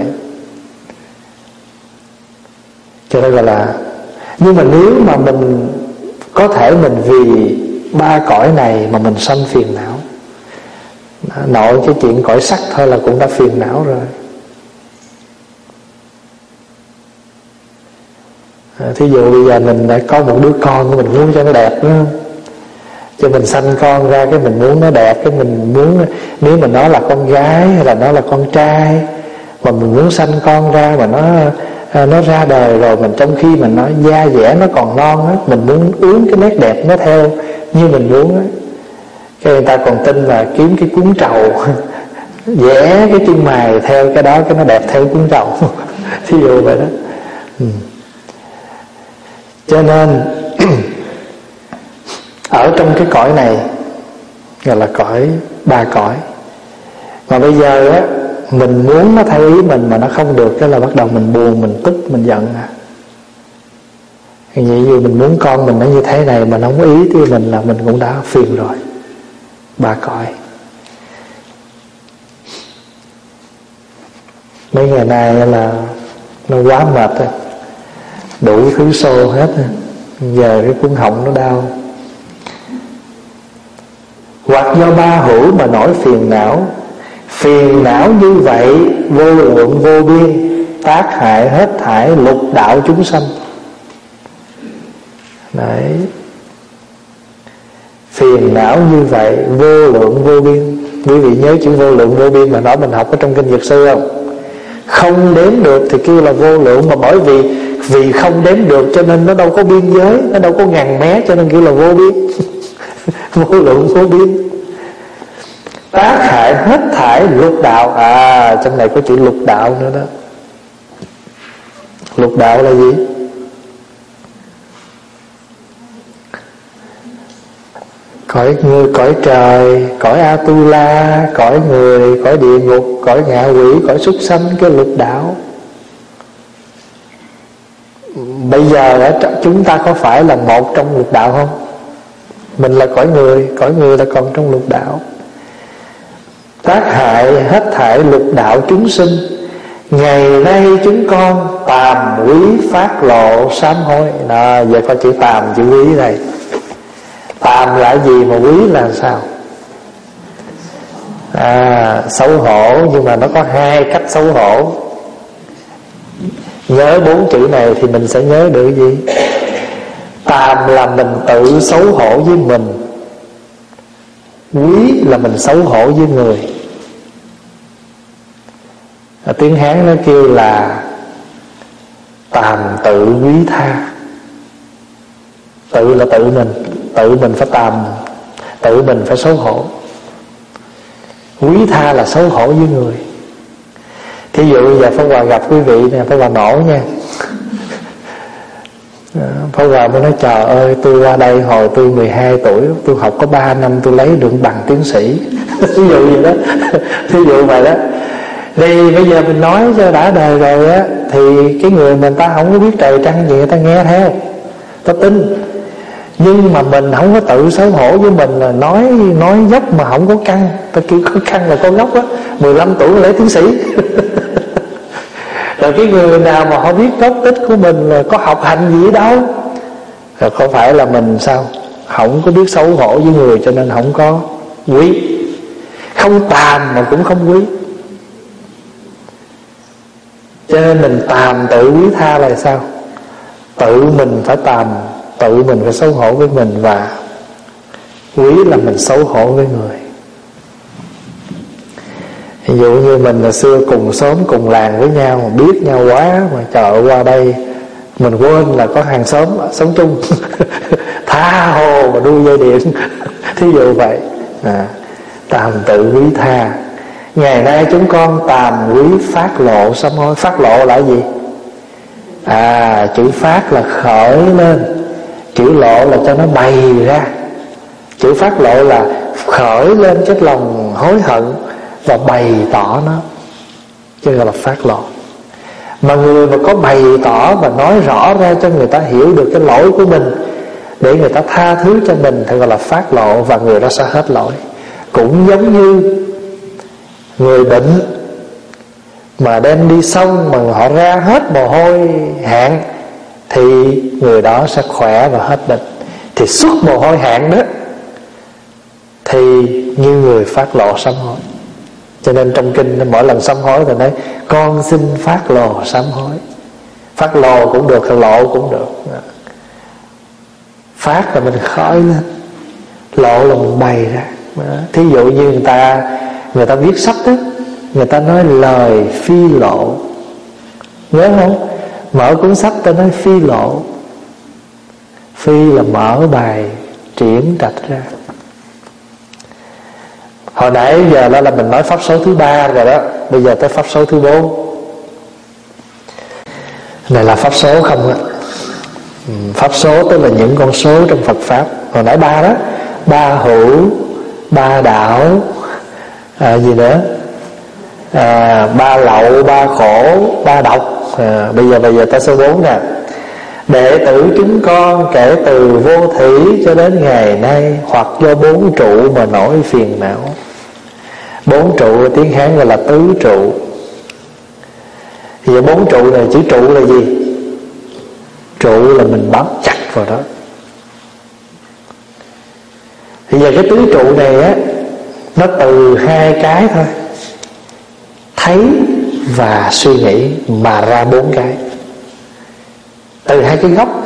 Cho nên là, nhưng mà nếu mà mình có thể mình vì ba cõi này mà mình sanh phiền não, nội cái chuyện cõi sắc thôi là cũng đã phiền não rồi. Thí dụ bây giờ mình đã có một đứa con của mình muốn cho nó đẹp, đúng không? Cho mình sanh con ra cái mình muốn nó đẹp, cái mình muốn, nếu mà nó là con gái hay là nó là con trai, mà mình muốn sanh con ra mà nó ra đời rồi, mình trong khi mình nói da dẻ nó còn non á, mình muốn uống cái nét đẹp nó theo như mình muốn á, cái người ta còn tin là kiếm cái cuốn trầu vẽ cái chân mày theo cái đó, cái nó đẹp theo cuốn trầu. Thí dụ vậy đó. Cho nên ở trong cái cõi này gọi là cõi ba cõi, mà bây giờ á mình muốn nó theo ý mình mà nó không được, cái là bắt đầu mình buồn, mình tức, mình giận. Như vậy mình muốn con mình nó như thế này mà nó không có ý với mình là mình cũng đã phiền rồi. Ba cõi. Mấy ngày nay là nó quá mệt rồi, đủ thứ xô hết rồi. Giờ cái cuốn họng nó đau. Hoặc do ba hữu mà nổi phiền não. Phiền não như vậy vô lượng vô biên, tác hại hết thảy lục đạo chúng sanh. Đấy. Phiền não như vậy vô lượng vô biên. Quý vị nhớ chữ vô lượng vô biên mà nói mình học ở trong kinh Dược Sư không? Không đếm được thì kêu là vô lượng, mà bởi vì không đếm được cho nên nó đâu có biên giới, nó đâu có ngàn mé, cho nên kêu là vô biên. Vô lượng vô biên. Tác hại hết thảy lục đạo. Trong này có chữ lục đạo nữa đó. Lục đạo là gì? Cõi người, cõi trời, cõi Atula, cõi người, cõi địa ngục, cõi ngạ quỷ, cõi súc sanh, cái lục đạo. Bây giờ chúng ta có phải là một trong lục đạo không? Mình là cõi người là còn trong lục đạo. Tác hại hết thảy lục đạo chúng sinh. Ngày nay chúng con tàm quý phát lộ sám hối. Giờ có chữ tàm, chữ quý này. Tàm là gì mà quý là sao? Xấu hổ, nhưng mà nó có hai cách xấu hổ. Nhớ 4 chữ này thì mình sẽ nhớ được gì? Tàm là mình tự xấu hổ với mình. Quý là mình xấu hổ với người. Tiếng Hán nó kêu là tàm tự quý tha. Tự là tự mình phải tàm, tự mình phải xấu hổ. Quý tha là xấu hổ với người. Thí dụ giờ Pháp Hòa gặp quý vị nè, Pháp Hòa nổ nha. Pháp Hòa mới nói trời ơi, tôi qua đây hồi tôi 12 tuổi, tôi học có 3 năm tôi lấy được bằng tiến sĩ. Ví dụ vậy đó. Thí dụ vậy đó. Thì bây giờ mình nói cho đã đời rồi á, thì cái người mình ta không có biết trời trăng gì, người ta nghe theo, ta tin. Nhưng mà mình không có tự xấu hổ với mình là nói dốc mà không có căn. Ta kêu có căn là con ngốc á, 15 tuổi lấy tiến sĩ. Rồi cái người nào mà họ biết gốc tích của mình là có học hành gì đâu, rồi không phải là mình sao? Không có biết xấu hổ với người cho nên không có quý. Không tàm mà cũng không quý. Cho nên mình tàm tự quý tha là sao? Tự mình phải tàm, tự mình phải xấu hổ với mình, và quý là mình xấu hổ với người. Ví dụ như mình là xưa cùng xóm cùng làng với nhau, mà biết nhau quá, mà trời ơi qua đây mình quên là có hàng xóm sống chung. Tha hồ mà đu dây điện. Thí dụ vậy. Tàm tự quý tha. Ngày nay chúng con tàm quý phát lộ sám hối. Phát lộ là gì? Chữ phát là khởi lên, chữ lộ là cho nó bày ra. Chữ phát lộ là khởi lên cái lòng hối hận và bày tỏ nó, chứ gọi là phát lộ. Mà người mà có bày tỏ và nói rõ ra cho người ta hiểu được cái lỗi của mình, để người ta tha thứ cho mình, thì gọi là phát lộ, và người đó sẽ hết lỗi. Cũng giống như người bệnh mà đem đi xong mà họ ra hết mồ hôi hạn, thì người đó sẽ khỏe và hết bệnh. Thì xuất mồ hôi hạn đó thì như người phát lộ sám hối. Cho nên trong kinh mỗi lần sám hối thì nói con xin phát lộ sám hối. Phát lồ cũng được, lộ cũng được. Phát là mình khói lên, lộ là mình bày ra. Thí dụ như người ta viết sách đó, người ta nói lời phi lộ, nhớ không? Mở cuốn sách ta nói phi lộ. Phi là mở bài, triển trạch ra. Hồi nãy giờ đó là mình nói pháp số thứ 3 rồi đó. Bây giờ tới pháp số thứ 4. Này là pháp số không ạ? Pháp số tức là những con số trong Phật Pháp. Hồi nãy 3 đó, 3 hữu, 3 đạo, gì nữa, 3 lậu, 3 khổ, 3 độc. Bây giờ tới số 4 nè. Đệ tử chúng con kể từ vô thủy cho đến ngày nay, hoặc do 4 trụ mà nổi phiền não. 4 trụ tiếng Hán gọi là tứ trụ. Thì 4 trụ này, chữ trụ là gì? Trụ là mình bám chặt vào đó. Thì giờ cái tứ trụ này á, nó từ 2 cái thôi, thấy và suy nghĩ mà ra 4 cái. Từ 2 cái gốc.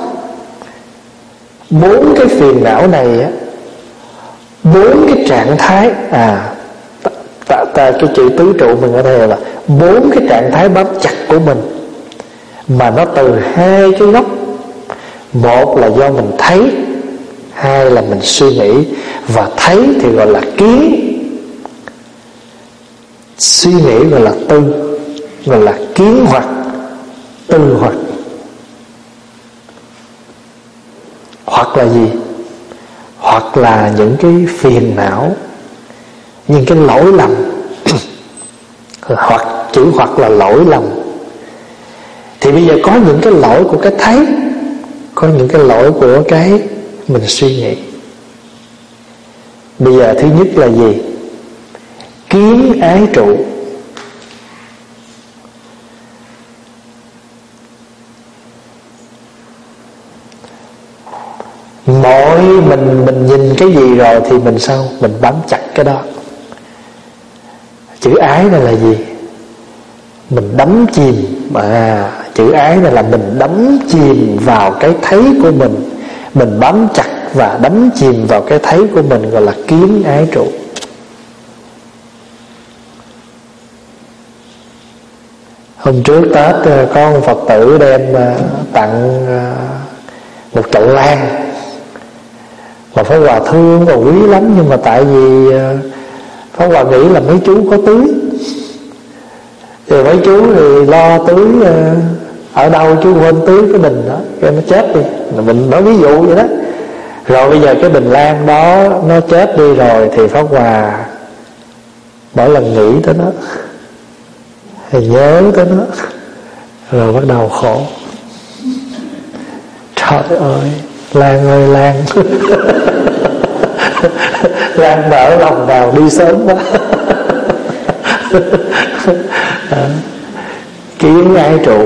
4 cái phiền não này á, 4 cái trạng thái, cái chữ tứ trụ mình ở đây là 4 cái trạng thái bám chặt của mình, mà nó từ 2 cái gốc. Một là do mình thấy, 2 là mình suy nghĩ. Và thấy thì gọi là kiến, suy nghĩ gọi là tư, gọi là kiến hoặc, tư hoặc. Hoặc là gì? Hoặc là những cái phiền não, những cái lỗi lầm. Hoặc, chữ hoặc là lỗi lầm. Thì bây giờ có những cái lỗi của cái thấy, có những cái lỗi của cái mình suy nghĩ. Bây giờ thứ nhất là gì? Kiến ái trụ. Mỗi mình nhìn cái gì rồi thì mình sao? Mình bám chặt cái đó. Chữ ái này là gì? Mình đắm chìm. Chữ ái này là mình đắm chìm vào cái thấy của mình. Mình bám chặt và đắm chìm vào cái thấy của mình, gọi là kiến ái trụ. Hôm trước Tết có một Phật tử đem tặng một chậu lan, mà Pháp Hòa thương và quý lắm. Nhưng mà tại vì Pháp Hòa nghĩ là mấy chú có tưới, thì mấy chú thì lo tưới ở đâu chú quên tưới cái bình đó, cái nó chết đi. Mình nói ví dụ vậy đó. Rồi bây giờ cái bình lan đó nó chết đi rồi, thì Pháp Hòa mỗi lần nghĩ tới nó thì nhớ tới nó, rồi bắt đầu khổ. Trời ơi, Lan ơi Lan. Lan nở lòng nào đi sớm quá. Kiến ái trụ.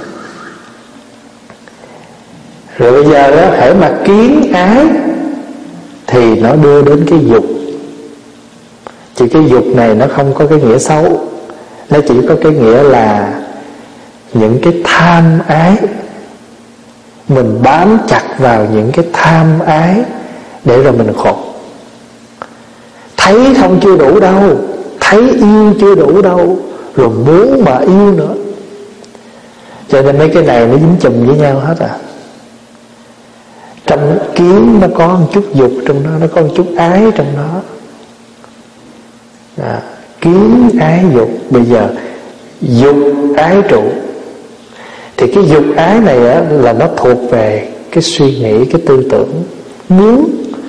Rồi bây giờ đó, hễ mà kiến ái thì nó đưa đến cái dục. Chỉ cái dục này nó không có cái nghĩa xấu, nó chỉ có cái nghĩa là những cái tham ái. Mình bám chặt vào những cái tham ái để rồi mình khổ. Thấy không chưa đủ đâu, thấy yêu chưa đủ đâu, rồi muốn mà yêu nữa. Cho nên mấy cái này nó dính chùm với nhau hết à. Trong kiến nó có một chút dục trong đó, nó có một chút ái trong đó. Kiến ái dục. Bây giờ dục ái trụ. Thì cái dục ái này á, là nó thuộc về cái suy nghĩ, cái tư tưởng, muốn.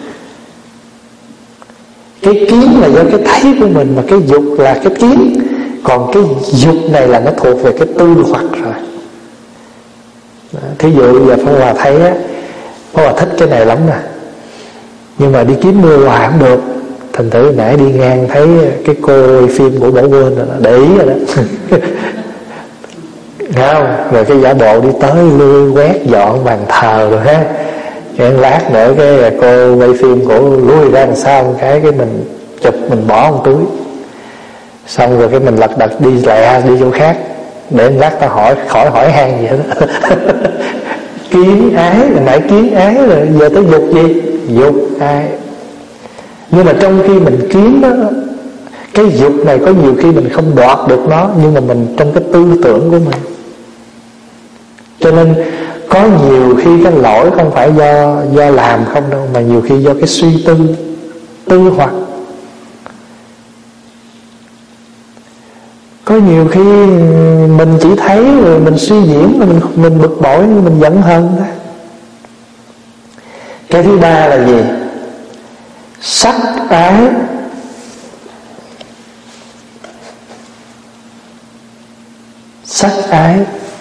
Cái kiến là do cái thấy của mình, mà cái dục là cái kiến. Còn cái dục này là nó thuộc về cái tư hoặc rồi. Thí dụ giờ Pháp Hòa thấy á, Pháp Hòa thích cái này lắm nè, nhưng mà đi kiếm mua hoài không được. Thành thử nãy đi ngang thấy cái cô phim của Bảo Quên rồi đó, để ý rồi đó. Không? Rồi cái giả bộ đi tới lui quét dọn bàn thờ rồi ha. Cái lát nữa cái cô quay phim của lui ra làm sao cái mình chụp mình bỏ một túi. Xong rồi cái mình lật đật đi lẹ đi chỗ khác. để lát ta khỏi hỏi han gì hết. Kiến ái, hồi nãy kiến ái rồi, giờ tới dục gì? Dục ái. Nhưng mà trong khi mình kiến đó, cái dục này có nhiều khi mình không đoạt được nó, nhưng mà mình trong cái tư tưởng của mình. Cho nên có nhiều khi cái lỗi không phải do làm không đâu, mà nhiều khi do cái suy tư hoặc. Có nhiều khi mình chỉ thấy rồi mình suy diễn, rồi mình bực bội, mình giận hờn thôi. Cái thứ ba là gì? Sắc ái. Sắc ái.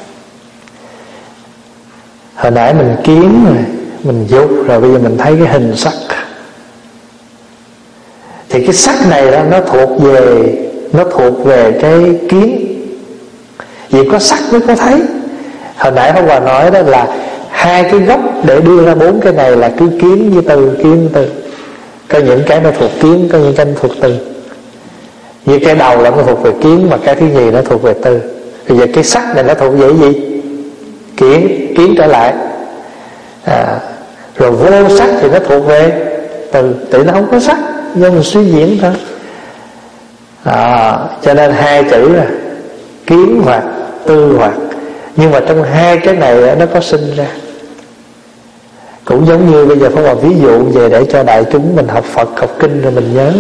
Hồi nãy mình kiến rồi, mình dục rồi, bây giờ mình thấy cái hình sắc. Thì cái sắc này đó, nó thuộc về cái kiến. Vì có sắc mới có thấy. Hồi nãy Pháp Hòa nói đó là hai cái gốc để đưa ra bốn cái này là cứ kiến với tư, kiến tư. Có những cái nó thuộc kiến, có những cái nó thuộc tư. Như cái đầu là nó thuộc về kiến, mà cái thứ nhì nó thuộc về tư. Bây giờ cái sắc này nó thuộc về gì? Kiến trở lại. Rồi vô sắc thì nó thuộc về từ, tự nó không có sắc, do mình suy diễn thôi. Cho nên hai chữ là kiến hoặc tư hoặc. Nhưng mà trong hai cái này nó có sinh ra. Cũng giống như bây giờ phải vào ví dụ về để cho đại chúng mình học Phật, học kinh rồi mình nhớ.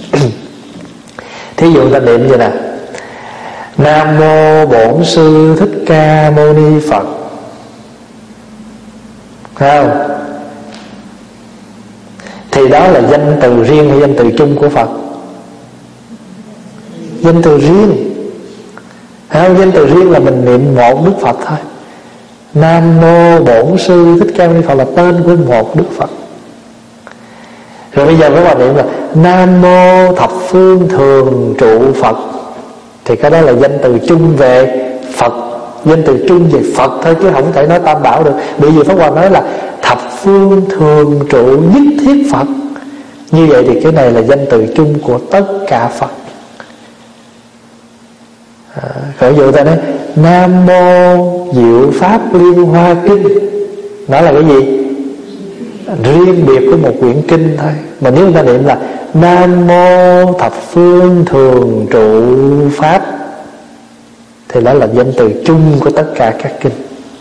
Thí dụ ta niệm vậy nè: Nam mô Bổn Sư Thích Ca Mâu Ni Phật. Thấy không? Thì đó là danh từ riêng hay danh từ chung của Phật? Danh từ riêng. Thấy không? Danh từ riêng là mình niệm một Đức Phật thôi. Nam mô Bổn Sư Thích Ca Mâu Ni Phật là tên của một Đức Phật. Rồi bây giờ các bạn niệm là Nam mô Thập Phương Thường Trụ Phật, thì cái đó là danh từ chung về Phật, danh từ chung về Phật thôi, chứ không thể nói Tam Bảo được. Bởi vì Pháp Hòa nói là Thập Phương Thường Trụ Nhất Thiết Phật. Như vậy thì cái này là danh từ chung của tất cả Phật. Ví dụ ta nói Nam mô Diệu Pháp Liên Hoa Kinh, nó là cái gì? Riêng biệt của một quyển kinh thôi. Mà nếu ta niệm là Nam mô Thập Phương Thường Trụ Pháp, thì đó là danh từ chung của tất cả các kinh.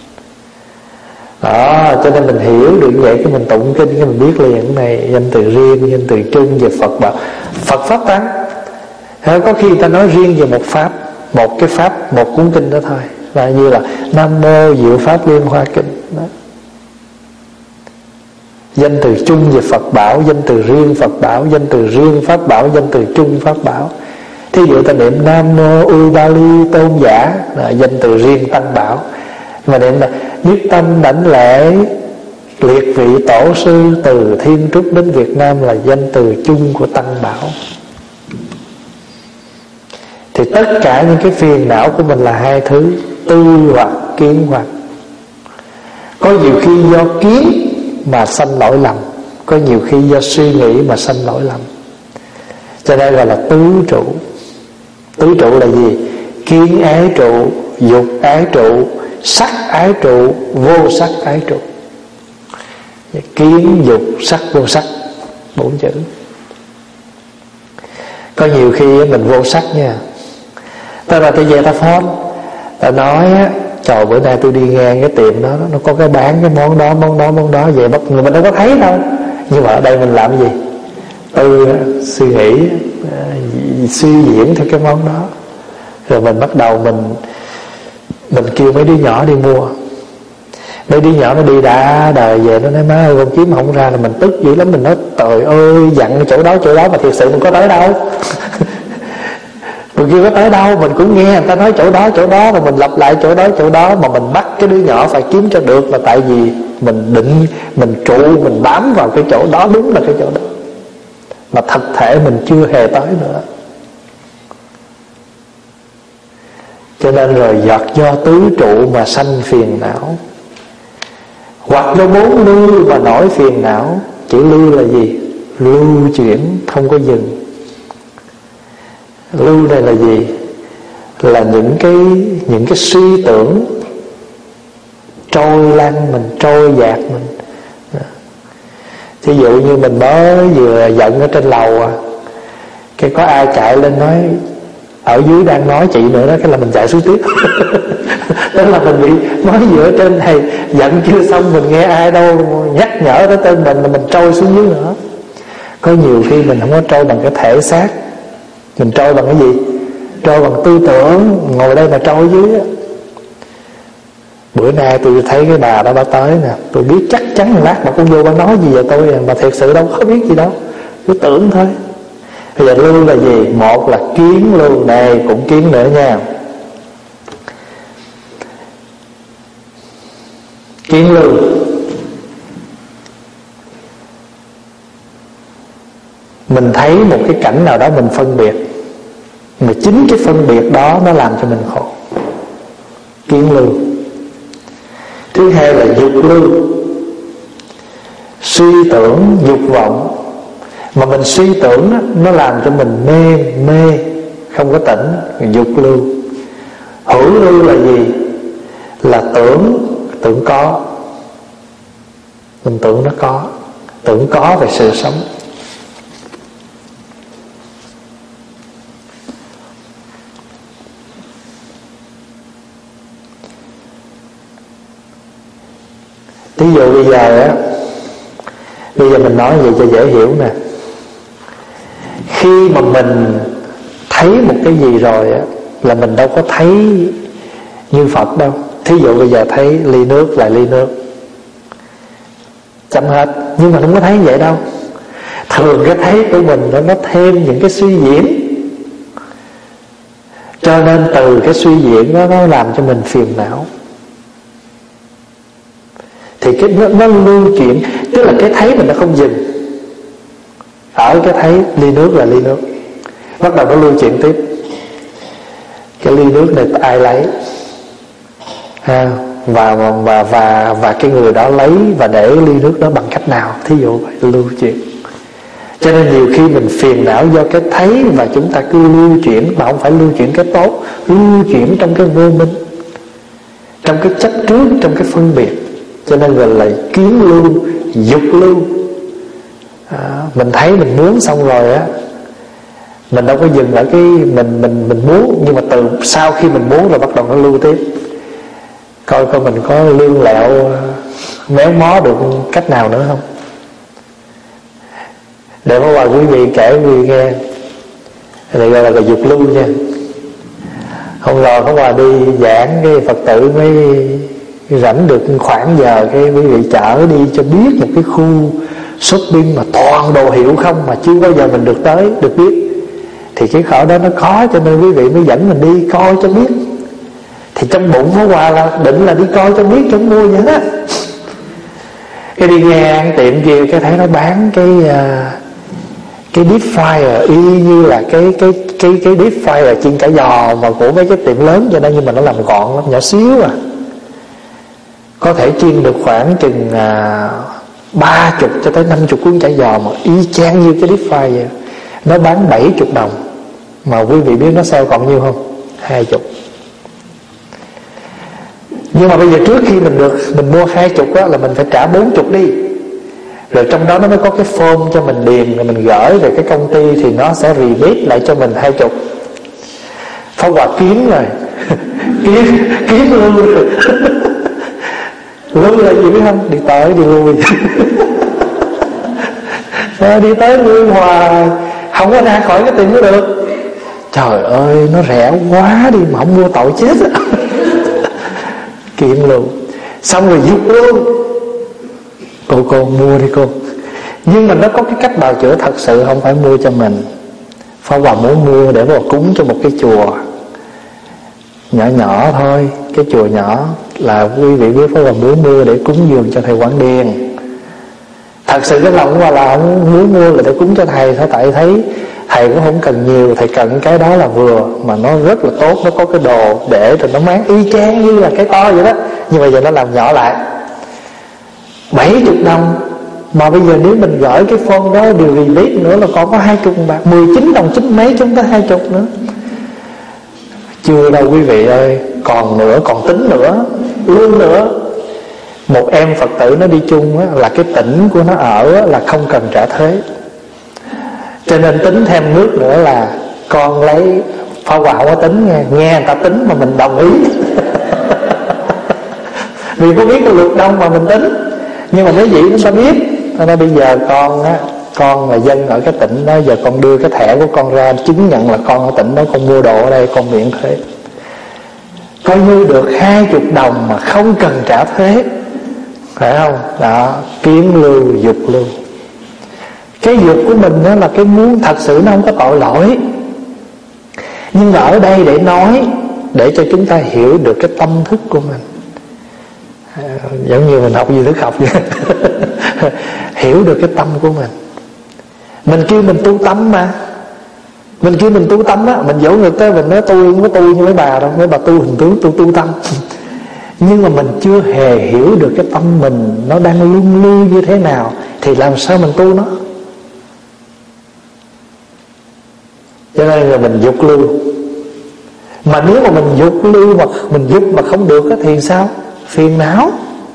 Đó, cho nên mình hiểu được vậy, cái mình tụng kinh cái mình biết liền cái này danh từ riêng, danh từ chung về Phật bảo. Phật Pháp Tăng, có khi ta nói riêng về một Pháp, một cái Pháp, một cuốn kinh đó thôi, là như là Nam mô Diệu Pháp Liên Hoa Kinh đó. Danh từ chung về Phật bảo, danh từ riêng Phật bảo, danh từ riêng Pháp bảo, danh từ chung Pháp bảo. Thí dụ ta niệm Nam mô Ubali Tôn Giả là danh từ riêng Tăng Bảo. Mà niệm là nhất tâm đảnh lễ liệt vị tổ sư từ Thiên Trúc đến Việt Nam là danh từ chung của Tăng Bảo. Thì tất cả những cái phiền não của mình là hai thứ: tư hoặc kiến hoặc. Có nhiều khi do kiến mà sanh lỗi lầm, có nhiều khi do suy nghĩ mà sanh lỗi lầm. Cho nên gọi là tứ trụ. Tứ trụ là gì? Kiến ái trụ, dục ái trụ, sắc ái trụ, vô sắc ái trụ. Kiến, dục, sắc, vô sắc, 4 chữ. Có nhiều khi mình vô sắc nha. Tức là tôi về ta phone, ta nói á, trời bữa nay tôi đi ngang cái tiệm đó, nó có cái bán cái món đó, vậy bất ngờ mình đâu có thấy đâu. Nhưng mà ở đây mình làm gì? Tôi suy nghĩ, suy diễn theo cái món đó. Rồi mình bắt đầu mình kêu mấy đứa nhỏ đi mua. Mấy đứa nhỏ nó đi đã đời về, nó nói má ơi con kiếm không ra, là mình tức dữ lắm. Mình nói trời ơi dặn chỗ đó mà thiệt sự mình có tới đâu. Mình kêu có tới đâu, mình cũng nghe người ta nói chỗ đó, mà mình lặp lại chỗ đó, mà mình bắt cái đứa nhỏ phải kiếm cho được, là tại vì mình định, mình trụ, mình bám vào cái chỗ đó, đúng là cái chỗ đó, mà thật thể mình chưa hề tới nữa. Cho nên rồi do tứ trụ mà sanh phiền não, hoặc do 4 lưu mà nổi phiền não. Chữ lưu là gì? Lưu chuyển không có dừng. Lưu này là gì? là những cái suy tưởng trôi lăn mình, trôi dạt mình. Thí dụ như mình mới vừa giận ở trên lầu cái có ai chạy lên nói ở dưới đang nói chị nữa đó, cái là mình chạy xuống tiếp. Đó là mình bị nói giữa trên này giận chưa xong, mình nghe ai đâu nhắc nhở tới tên mình là mình trôi xuống dưới nữa. Có nhiều khi mình không có trôi bằng cái thể xác, mình trôi bằng cái gì? Trôi bằng tư tưởng. Ngồi đây mà trôi dưới á. Bữa nay tôi thấy cái bà đó bà tới nè, tôi biết chắc chắn một lát bà cũng vô bà nói gì về tôi mà thiệt sự đâu có biết gì đâu, cứ tưởng thôi. Bây giờ lưu là gì? Một là kiến lưu, này cũng kiến nữa nha. Kiến lưu mình thấy một cái cảnh nào đó mình phân biệt, mà chính cái phân biệt đó nó làm cho mình khổ. Kiến lưu. Thứ hai là dục lưu, suy tưởng, dục vọng. Mà mình suy tưởng đó, nó làm cho mình mê không có tỉnh, dục lưu. Hữu lưu là gì? Là tưởng có. Mình tưởng nó có, tưởng có về sự sống. Ví dụ bây giờ mình nói vậy cho dễ hiểu nè. Khi mà mình thấy một cái gì rồi á, là mình đâu có thấy như Phật đâu. Thí dụ bây giờ thấy ly nước là ly nước, chấm hết. Nhưng mà không có thấy vậy đâu. Thường cái thấy của mình nó thêm những cái suy diễn. Cho nên từ cái suy diễn đó nó làm cho mình phiền não. Thì cái nó lưu chuyển, tức là cái thấy mình nó không dừng ở cái thấy ly nước là ly nước, bắt đầu nó lưu chuyển tiếp. Cái ly nước này ai lấy và cái người đó lấy và để ly nước đó bằng cách nào, thí dụ vậy, lưu chuyển. Cho nên nhiều khi mình phiền não do cái thấy, và chúng ta cứ lưu chuyển, mà không phải lưu chuyển cái tốt, lưu chuyển trong cái vô minh, trong cái chấp trước, trong cái phân biệt. Cho nên gọi là kiến lưu, dục lưu. Mình thấy mình muốn xong rồi á, mình đâu có dừng ở cái mình muốn, nhưng mà từ sau khi mình muốn rồi bắt đầu nó lưu tiếp. Coi mình có lương lẹo méo mó được cách nào nữa không. Để mà quý vị kể quý vị nghe. Đây gọi là dục lưu nha. Hôm rồi có Hòa đi giảng, cái Phật tử mới rảnh được khoảng giờ, cái quý vị chở đi cho biết một cái khu shopping mà toàn đồ hiệu không, mà chưa bao giờ mình được tới, được biết. Thì cái khẩu đó nó có, cho nên quý vị mới dẫn mình đi coi cho biết. Thì trong bụng Pháp Hòa là định là đi coi cho biết, cho mua vậy đó. Cái đi ngang tiệm kia, cái thấy nó bán cái deep fryer, y như là cái deep fryer chiên chả giò mà của mấy cái tiệm lớn cho nên, nhưng mà nó làm gọn lắm, nhỏ xíu à. Có thể chiên được khoảng chừng 30 cho tới 50 cuốn chả giò mà y chang như cái deep fry vậy. Nó bán 70 đồng. Mà quý vị biết nó sale còn nhiêu không? 20. Nhưng mà bây giờ trước khi mình mua 20 á, là mình phải trả 40 đi. Rồi trong đó nó mới có cái form cho mình điền, rồi mình gửi về cái công ty thì nó sẽ rebate lại cho mình 20. Pháp Hòa kiếm rồi. kiếm luôn rồi. Lưu là gì biết không? Đi tới đi lui. Đi tới lui hoài, không có ra khỏi cái tiền mới được. Trời ơi, nó rẻ quá đi mà không mua tội chết. Kiện luôn. Xong rồi giúp luôn. Cô mua đi cô. Nhưng mà nó có cái cách bào chữa thật sự, không phải mua cho mình. Pháp Hòa muốn mua để vào cúng cho một cái chùa nhỏ nhỏ thôi. Cái chùa nhỏ là quý vị biết Pháp Hòa muốn mua để cúng dường cho thầy Quảng Điền. Thật sự cái lòng của Hòa là không muốn mua là để cúng cho thầy thôi. Tại thấy thầy cũng không cần nhiều, thầy cần cái đó là vừa, mà nó rất là tốt. Nó có cái đồ để rồi nó máng y chang như là cái to vậy đó, nhưng mà giờ nó làm nhỏ lại. 70 đồng. Mà bây giờ nếu mình gửi cái form đó điều rebate nữa là còn có 20 bạc, 19 đồng chín mấy chúng ta 20 nữa. Chưa đâu quý vị ơi, còn nữa, còn tính nữa, luôn nữa. Một em Phật tử nó đi chung á, là cái tỉnh của nó ở á, là không cần trả thuế. Cho nên tính thêm nước nữa là con lấy Pháp Hòa không có tính nghe, nghe người ta tính mà mình đồng ý. Vì có biết cái luật đông mà mình tính. Nhưng mà mấy vị nó ta biết. Nó bây giờ con á, con là dân ở cái tỉnh đó, giờ con đưa cái thẻ của con ra chứng nhận là con ở tỉnh đó, con mua đồ ở đây con miễn thuế. Coi như được 20 đồng mà không cần trả thuế, phải không? Đó, kiến lưu, dục lưu. Cái dục của mình đó là cái muốn, thật sự nó không có tội lỗi. Nhưng mà ở đây để nói, để cho chúng ta hiểu được cái tâm thức của mình. Giống như mình học duy thức học vậy. Hiểu được cái tâm của mình. Mình kêu mình tu tâm mà. Mình kêu mình tu tâm á, mình dỗ ngược tới mình nói tôi không có tu như mấy bà đâu. Mấy bà tu hình tướng, tôi tu tâm. Nhưng mà mình chưa hề hiểu được cái tâm mình nó đang luân lưu như thế nào, thì làm sao mình tu nó? Cho nên là mình dục lưu. Mà nếu mà mình dục lưu mà mình dục mà không được thì sao? Phiền não.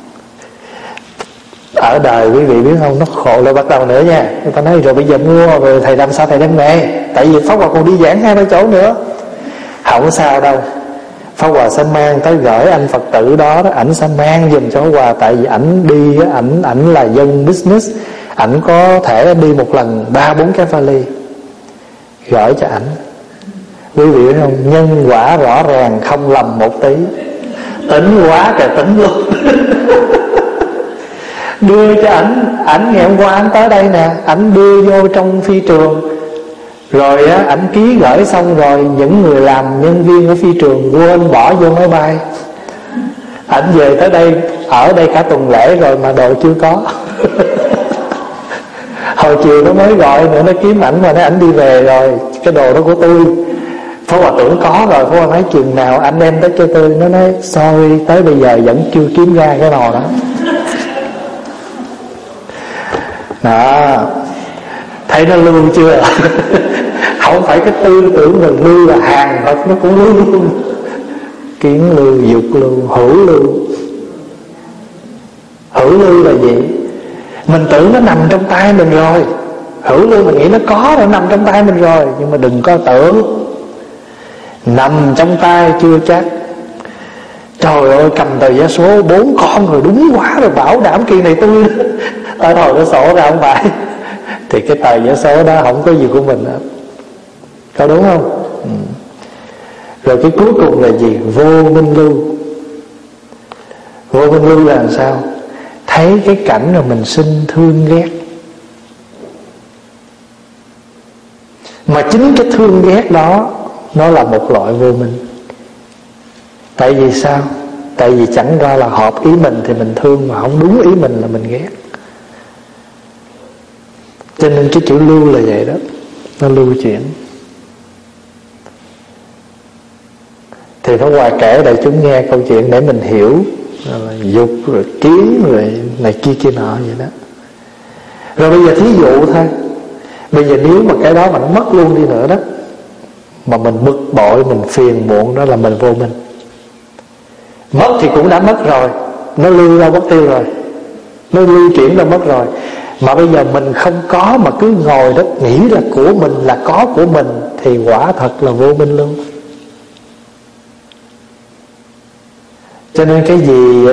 Ở đời quý vị biết không, nó khổ lại bắt đầu nữa nha. Người ta nói rồi bây giờ mua, rồi thầy làm sao thầy đem về? Tại vì Pháp Hòa còn đi giảng 2-3 chỗ nữa. Không sao đâu, Pháp Hòa sẽ mang tới gửi anh Phật tử đó, ảnh sẽ mang giùm cho Pháp Hòa. Tại vì ảnh đi, ảnh là dân business, ảnh có thể đi một lần 3-4 cái vali, gửi cho ảnh. Quý vị biết không, nhân quả rõ ràng không lầm một tí. Tính quá trời tính luôn. Đưa cho ảnh ngày hôm qua ảnh tới đây nè, ảnh đưa vô trong phi trường. Rồi á, ảnh ký gửi xong rồi, những người làm nhân viên ở phi trường quên bỏ vô máy bay. Ảnh về tới đây, ở đây cả tuần lễ rồi mà đồ chưa có. Hồi chiều nó mới gọi nữa, nó kiếm ảnh mà nói ảnh đi về rồi, cái đồ đó của tôi. Pháp Hòa tưởng có rồi, Pháp Hòa nói chừng nào anh đem tới cho tôi. Nó nói sorry, tới bây giờ vẫn chưa kiếm ra cái đồ đó. Đó, thấy nó lưu chưa? Không phải cái tư tưởng mình lưu là hàng Phật, nó cũng lưu luôn. Kiến lưu, dục lưu, hữu lưu. Hữu lưu là gì? Mình tưởng nó nằm trong tay mình rồi. Hữu lưu mình nghĩ nó có rồi, nằm trong tay mình rồi. Nhưng mà đừng có tưởng. Nằm trong tay chưa chắc. Trời ơi, cầm tờ vé số 4 con rồi, đúng quá rồi, bảo đảm kỳ này tôi ở hồi cái sổ ra không phải. Thì cái tờ vé số đó không có gì của mình hết. Có đúng không? Rồi cái cuối cùng là gì? Vô minh lưu. Vô minh lưu là làm sao? Thấy cái cảnh rồi mình sinh thương ghét. Mà chính cái thương ghét đó nó là một loại vô minh. Tại vì sao? Tại vì chẳng qua là hợp ý mình thì mình thương, mà không đúng ý mình là mình ghét. Cho nên cái chữ lưu là vậy đó, nó lưu chuyển. Thì Pháp Hòa kể đại chúng nghe câu chuyện để mình hiểu là dục rồi kiến rồi này kia kia nọ vậy đó. Rồi bây giờ thí dụ thôi, bây giờ nếu mà cái đó mà nó mất luôn đi nữa đó, mà mình bực bội, mình phiền muộn, đó là mình vô minh. Mất thì cũng đã mất rồi, nó lưu ra mất tiêu rồi, nó lưu chuyển ra mất rồi. Mà bây giờ mình không có mà cứ ngồi đó nghĩ là của mình, là có của mình, thì quả thật là vô minh luôn. Cho nên cái gì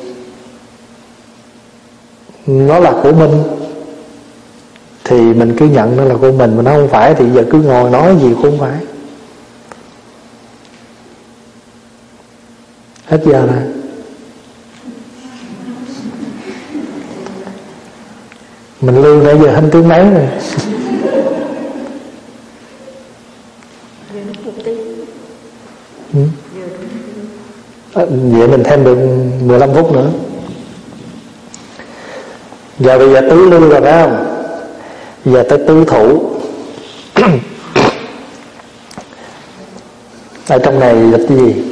nó là của mình thì mình cứ nhận nó là của mình, mà nó không phải thì giờ cứ ngồi nói gì cũng không phải. Hết giờ rồi. Mình lưu nãy giờ hết tiếng mấy rồi. Vậy mình thêm được 15 phút nữa. Giờ bây giờ tứ lưu rồi phải không? Giờ tới tứ thủ. Ở trong này là cái gì?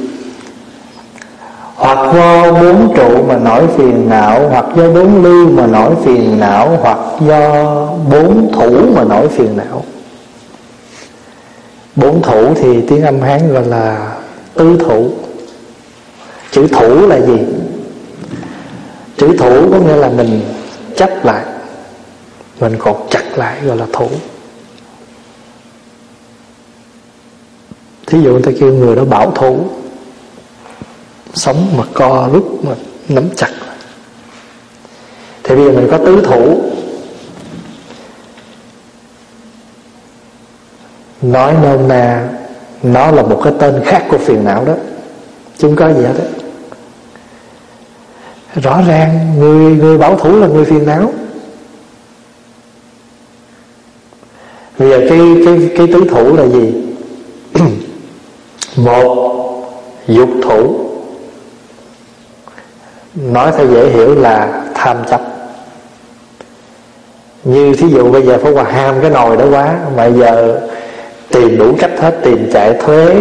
Hoặc do 4 trụ mà nổi phiền não, hoặc do 4 lưu mà nổi phiền não, hoặc do 4 thủ mà nổi phiền não. 4 thủ thì tiếng Âm Hán gọi là Tư thủ. Chữ thủ là gì? Chữ thủ có nghĩa là mình chấp lại, mình cột chặt lại, gọi là thủ. Thí dụ người ta kêu người đó bảo thủ, sống mà co rút mà nắm chặt. Thì bây giờ mình có tứ thủ. Nói nôm na, nó là một cái tên khác của phiền não đó, chứ không có gì hết đó. Rõ ràng người bảo thủ là người phiền não. Bây giờ cái tứ thủ là gì? Một, dục thủ. Nói theo dễ hiểu là tham chấp. Như thí dụ bây giờ Pháp Hòa ham cái nồi đó quá, mà giờ tìm đủ cách hết, tìm chạy thuế,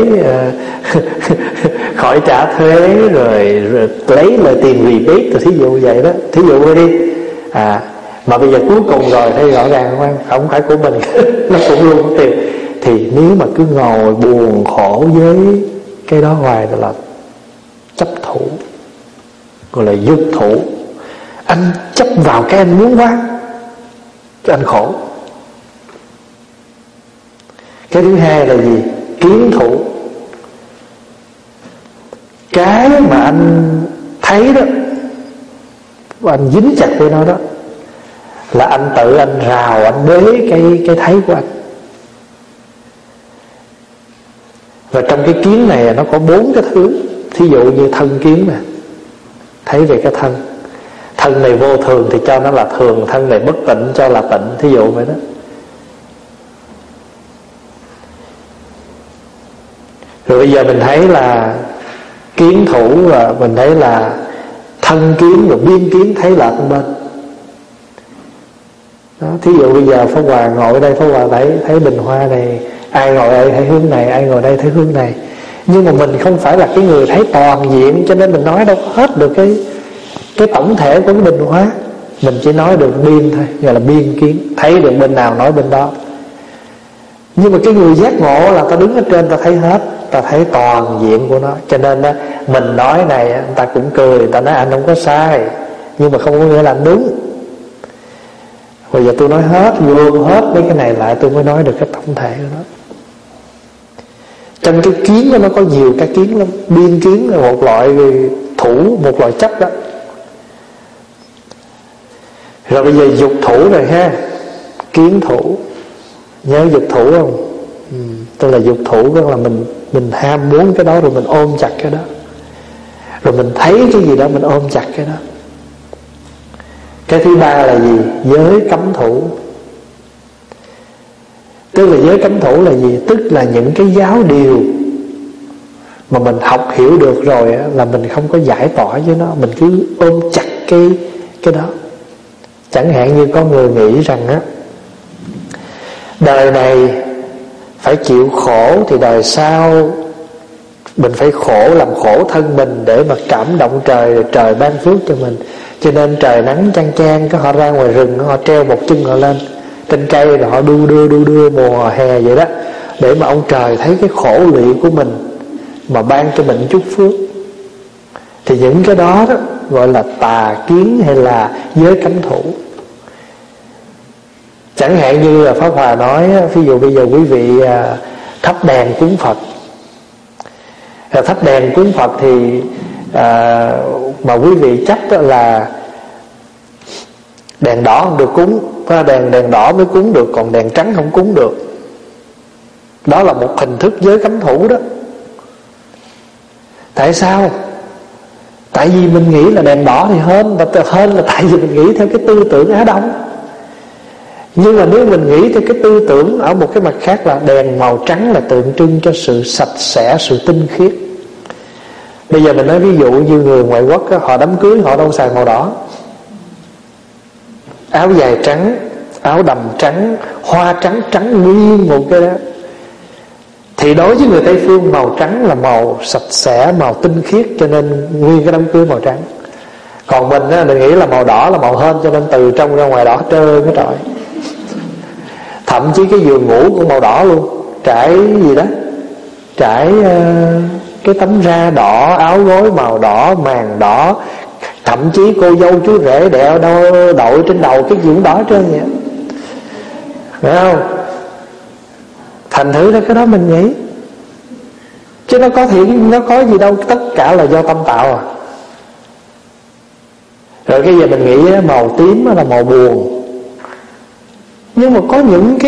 khỏi trả thuế, rồi lấy lại tiền rebate, rồi thí dụ vậy đó, thí dụ đi. Mà bây giờ cuối cùng rồi thấy rõ ràng không phải của mình, nó cũng luôn tiền. Thì nếu mà cứ ngồi buồn khổ với cái đó hoài là chấp thủ, gọi là dục thủ. Anh chấp vào cái anh muốn quá, cho anh khổ. Cái thứ hai là gì? Kiến thủ. Cái mà anh thấy đó, anh dính chặt với nó đó, là anh tự anh rào, anh bế cái thấy của anh. Và trong cái kiến này nó có 4 cái thứ. Thí dụ như thân kiến nè, thấy về cái thân. Thân này vô thường thì cho nó là thường, thân này bất tịnh cho là tịnh, thí dụ vậy đó. Rồi bây giờ mình thấy là kiến thủ, và mình thấy là thân kiến, rồi biên kiến thấy là bên đó. Thí dụ bây giờ Pháp Hòa ngồi ở đây, Pháp Hòa thấy bình hoa này, ai ngồi đây thấy hướng này, ai ngồi đây thấy hướng này. Nhưng mà mình không phải là cái người thấy toàn diện, cho nên mình nói đâu có hết được cái tổng thể của cái bình hoa. Mình chỉ nói được biên thôi, gọi là biên kiến, thấy được bên nào nói bên đó. Nhưng mà cái người giác ngộ là ta đứng ở trên, ta thấy hết, ta thấy toàn diện của nó. Cho nên đó, mình nói này, người ta cũng cười, người ta nói anh không có sai, nhưng mà không có nghĩa là anh đúng. Bây giờ tôi nói hết, gom hết mấy cái này lại, tôi mới nói được cái tổng thể của nó. Trong cái kiến đó nó có nhiều cái kiến lắm. Biên kiến là một loại thủ, một loại chấp đó. Rồi bây giờ dục thủ rồi ha. Kiến thủ. Nhớ dục thủ không? Tức là dục thủ, tức là mình ham muốn cái đó, rồi mình ôm chặt cái đó. Rồi mình thấy cái gì đó mình ôm chặt cái đó. Cái thứ ba là gì? Giới cấm thủ. Tức là giới cấm thủ là gì? Tức là những cái giáo điều mà mình học hiểu được rồi á, là mình không có giải tỏa với nó, mình cứ ôm chặt cái đó. Chẳng hạn như có người nghĩ rằng á, đời này phải chịu khổ thì đời sau mình phải khổ, làm khổ thân mình để mà cảm động trời, rồi trời ban phước cho mình. Cho nên trời nắng chang chang, cái họ ra ngoài rừng, họ treo một chân họ lên trên cây, rồi họ đu đưa mùa hè vậy đó, để mà ông trời thấy cái khổ lụy của mình mà ban cho mình chút phước. Thì những cái đó đó gọi là tà kiến hay là giới cấm thủ. Chẳng hạn như là Pháp Hòa nói, ví dụ bây giờ quý vị thắp đèn cúng Phật. Thắp đèn cúng Phật thì mà quý vị chấp là đèn đỏ không được cúng, đèn đỏ mới cúng được, còn đèn trắng không cúng được. Đó là một hình thức giới cấm thủ đó. Tại sao? Tại vì mình nghĩ là đèn đỏ thì hơn, và hơn là tại vì mình nghĩ theo cái tư tưởng Á Đông. Nhưng mà nếu mình nghĩ theo cái tư tưởng ở một cái mặt khác là đèn màu trắng là tượng trưng cho sự sạch sẽ, sự tinh khiết. Bây giờ mình nói ví dụ như người ngoại quốc đó, họ đám cưới họ đâu xài màu đỏ. Áo dài trắng, áo đầm trắng, hoa trắng, trắng nguyên một cái đó. Thì đối với người Tây Phương, màu trắng là màu sạch sẽ, màu tinh khiết, cho nên nguyên cái đám cưới màu trắng. Còn mình á, mình nghĩ là màu đỏ là màu hên, cho nên từ trong ra ngoài đỏ trơn cái trọi. Thậm chí cái giường ngủ cũng màu đỏ luôn, trải gì đó, trải cái tấm da đỏ, áo gối màu đỏ, màn đỏ, thậm chí cô dâu chú rể đeo đội trên đầu cái gì cũng đỏ trơn vậy, phải không? Thành thử ra cái đó mình nghĩ, chứ nó có gì đâu, tất cả là do tâm tạo à. Rồi cái giờ mình nghĩ màu tím là màu buồn, nhưng mà có những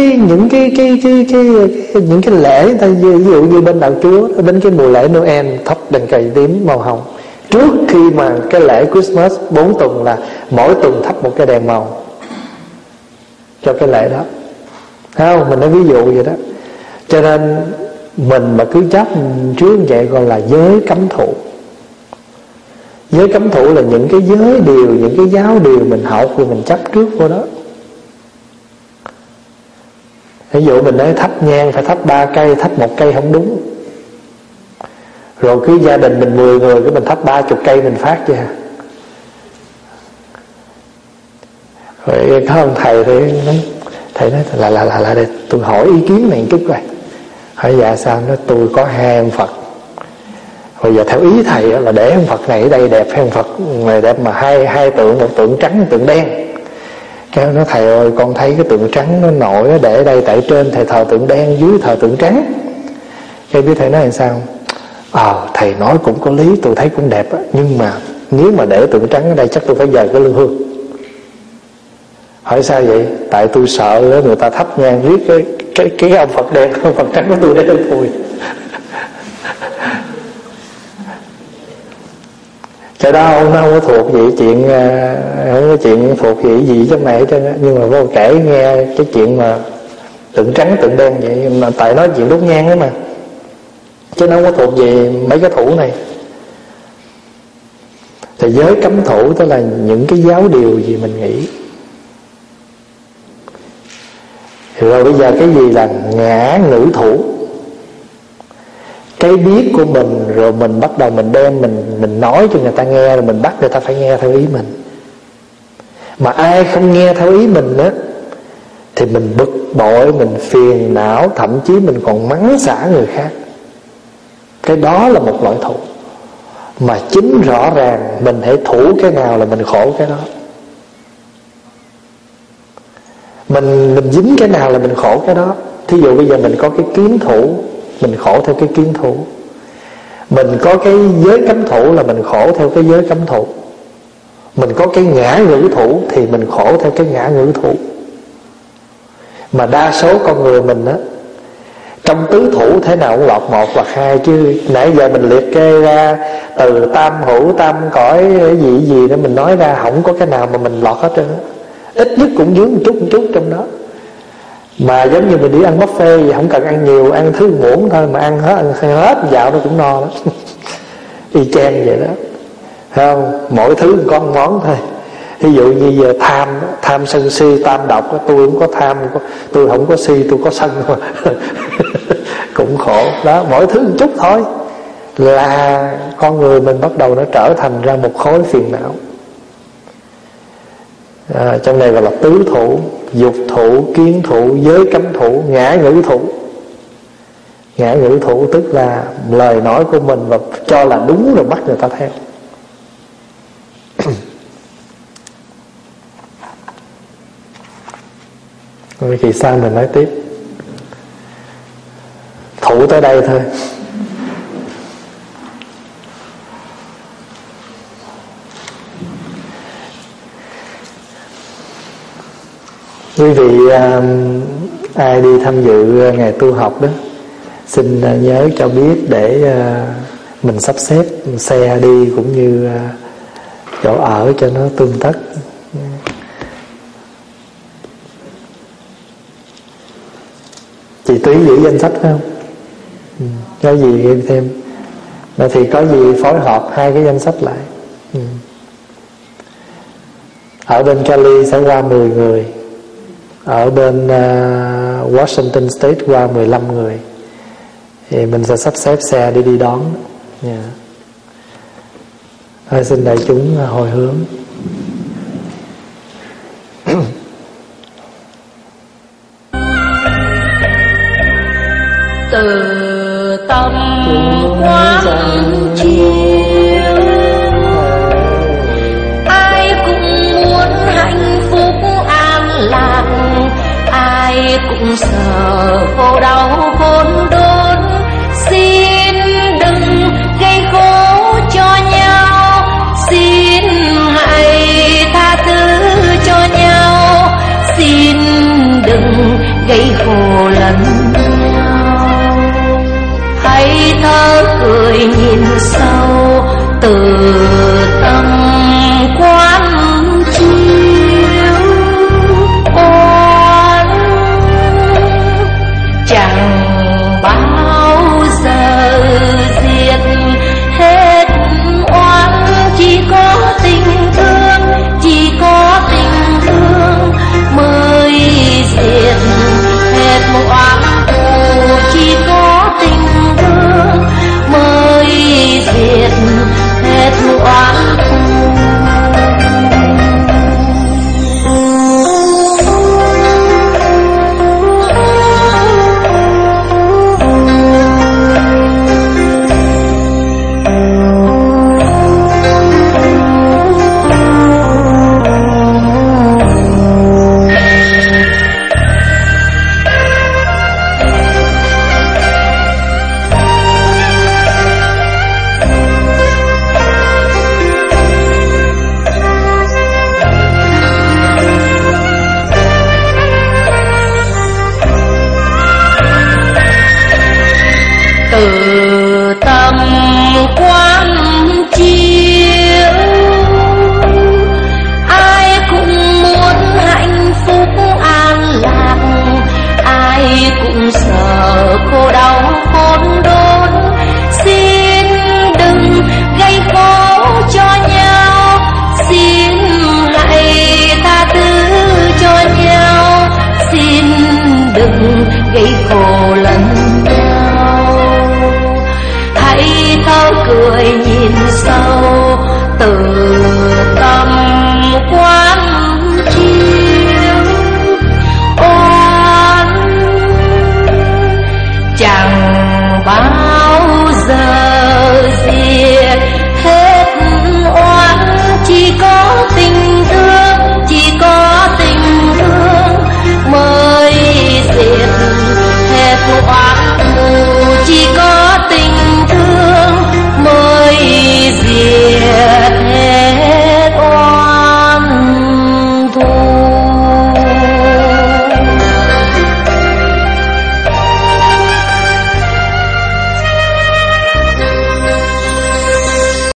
cái lễ người ta, ví dụ như bên đạo Chúa, đến cái mùa lễ Noel thắp đèn cầy tím màu hồng. Trước khi mà cái lễ Christmas 4 tuần là mỗi tuần thắp một cái đèn màu cho cái lễ đó, thấy không? Mình nói ví dụ vậy đó. Cho nên mình mà cứ chấp trước vậy gọi là giới cấm thụ. Giới cấm thụ là những cái giới điều, những cái giáo điều mình học rồi mình chấp trước vô đó. Ví dụ mình nói thắp nhang phải thắp 3 cây, thắp 1 cây không đúng. Rồi cứ gia đình mình 10 người, cái mình thắp 30 cây mình phát chứ. Rồi có ông thầy thì nói, thầy nói là đây, tôi hỏi ý kiến này chút coi. Hỏi dạ sao? Nói tôi có 2 ông Phật. Bây giờ theo ý thầy là để ông Phật này ở đây đẹp hay ông Phật này đẹp, mà hai tượng, một tượng trắng, một tượng đen. Cái nó thầy ơi, con thấy cái tượng trắng nó nổi, nó để ở đây, tại trên thầy thờ tượng đen, dưới thờ tượng trắng. Cái biết thầy nói làm sao? Thầy nói cũng có lý, tôi thấy cũng đẹp á, nhưng mà nếu mà để tượng trắng ở đây chắc tôi phải dời cái lương hương. Hỏi sao vậy? Tại tôi sợ người ta thắp nhang riết cái ông Phật đen, ông Phật trắng của tôi để lên phùi. Cái đó nó không có thuộc gì chuyện, không có chuyện thuộc gì trong này hết trơn á. Nhưng mà vô kể nghe cái chuyện mà tượng trắng tượng đen vậy, mà tại nói chuyện đốt nhang đó mà, chứ nó không có thuộc về mấy cái thủ này. Thì giới cấm thủ tức là những cái giáo điều gì mình nghĩ. Rồi bây giờ cái gì là ngã ngữ thủ? Cái biết của mình, rồi mình bắt đầu mình đem mình nói cho người ta nghe, rồi mình bắt người ta phải nghe theo ý mình. Mà ai không nghe theo ý mình á thì mình bực bội, mình phiền não, thậm chí mình còn mắng xả người khác. Cái đó là một loại thủ. Mà chính rõ ràng mình hãy thủ cái nào là mình khổ cái đó. Mình dính cái nào là mình khổ cái đó. Thí dụ bây giờ mình có cái kiến thủ, mình khổ theo cái kiến thủ. Mình có cái giới cấm thủ là mình khổ theo cái giới cấm thủ. Mình có cái ngã ngữ thủ thì mình khổ theo cái ngã ngữ thủ. Mà đa số con người mình á, trong tứ thủ thế nào cũng lọt 1 hoặc 2, chứ nãy giờ mình liệt kê ra từ tam hữu, tam cõi gì đó mình nói ra, không có cái nào mà mình lọt hết trơn á. Ít nhất cũng dưới một chút trong đó. Mà giống như mình đi ăn buffet vậy, không cần ăn nhiều, ăn thứ muỗng thôi, mà ăn hết dạo nó cũng no lắm. Y chang vậy đó, thấy không? Mỗi thứ có một món thôi. Ví dụ như giờ tham sân si tam độc, tôi không có tham, tôi không có si, tôi có sân mà. Cũng khổ đó. Mỗi thứ một chút thôi là con người mình bắt đầu nó trở thành ra một khối phiền não. Trong này gọi là tứ thủ: dục thủ, kiến thủ, giới cấm thủ, ngã ngữ thủ. Ngã ngữ thủ tức là lời nói của mình và cho là đúng rồi bắt người ta theo. Rồi kỳ sau mình nói tiếp. Thủ tới đây thôi. Quý vị ai đi tham dự ngày tu học đó, xin nhớ cho biết để mình sắp xếp xe đi cũng như chỗ ở cho nó tươm tất. Chị Túy giữ danh sách phải không? Có gì em thêm. Mà thì có gì phối hợp 2 cái danh sách lại. Ở bên Cali sẽ qua 10 người, ở bên Washington State qua 15 người. Thì mình sẽ sắp xếp xe đi đón. Thôi xin đại chúng hồi hướng.
Từ tâm quán chiếu. Ai cũng muốn hạnh phúc an lạc, ai cũng sợ khổ đau khốn đốn. Xin đừng gây khổ cho nhau, xin hãy tha thứ cho nhau, xin đừng gây khổ lẫn nhau. Hãy thở cười nhìn sâu từ tâm quán chiếu. Oan chẳng bao giờ diệt hết oan, chỉ có tình thương, chỉ có tình thương mới diệt hết oan thù, chỉ có tình thương mới diệt hết oan thù. Từ tâm quán chiếu, ai cũng muốn hạnh phúc an lạc, ai cũng sợ khổ đau khốn đốn. Xin đừng gây khổ cho nhau, xin hãy tha thứ cho nhau, xin đừng gây khổ lẫn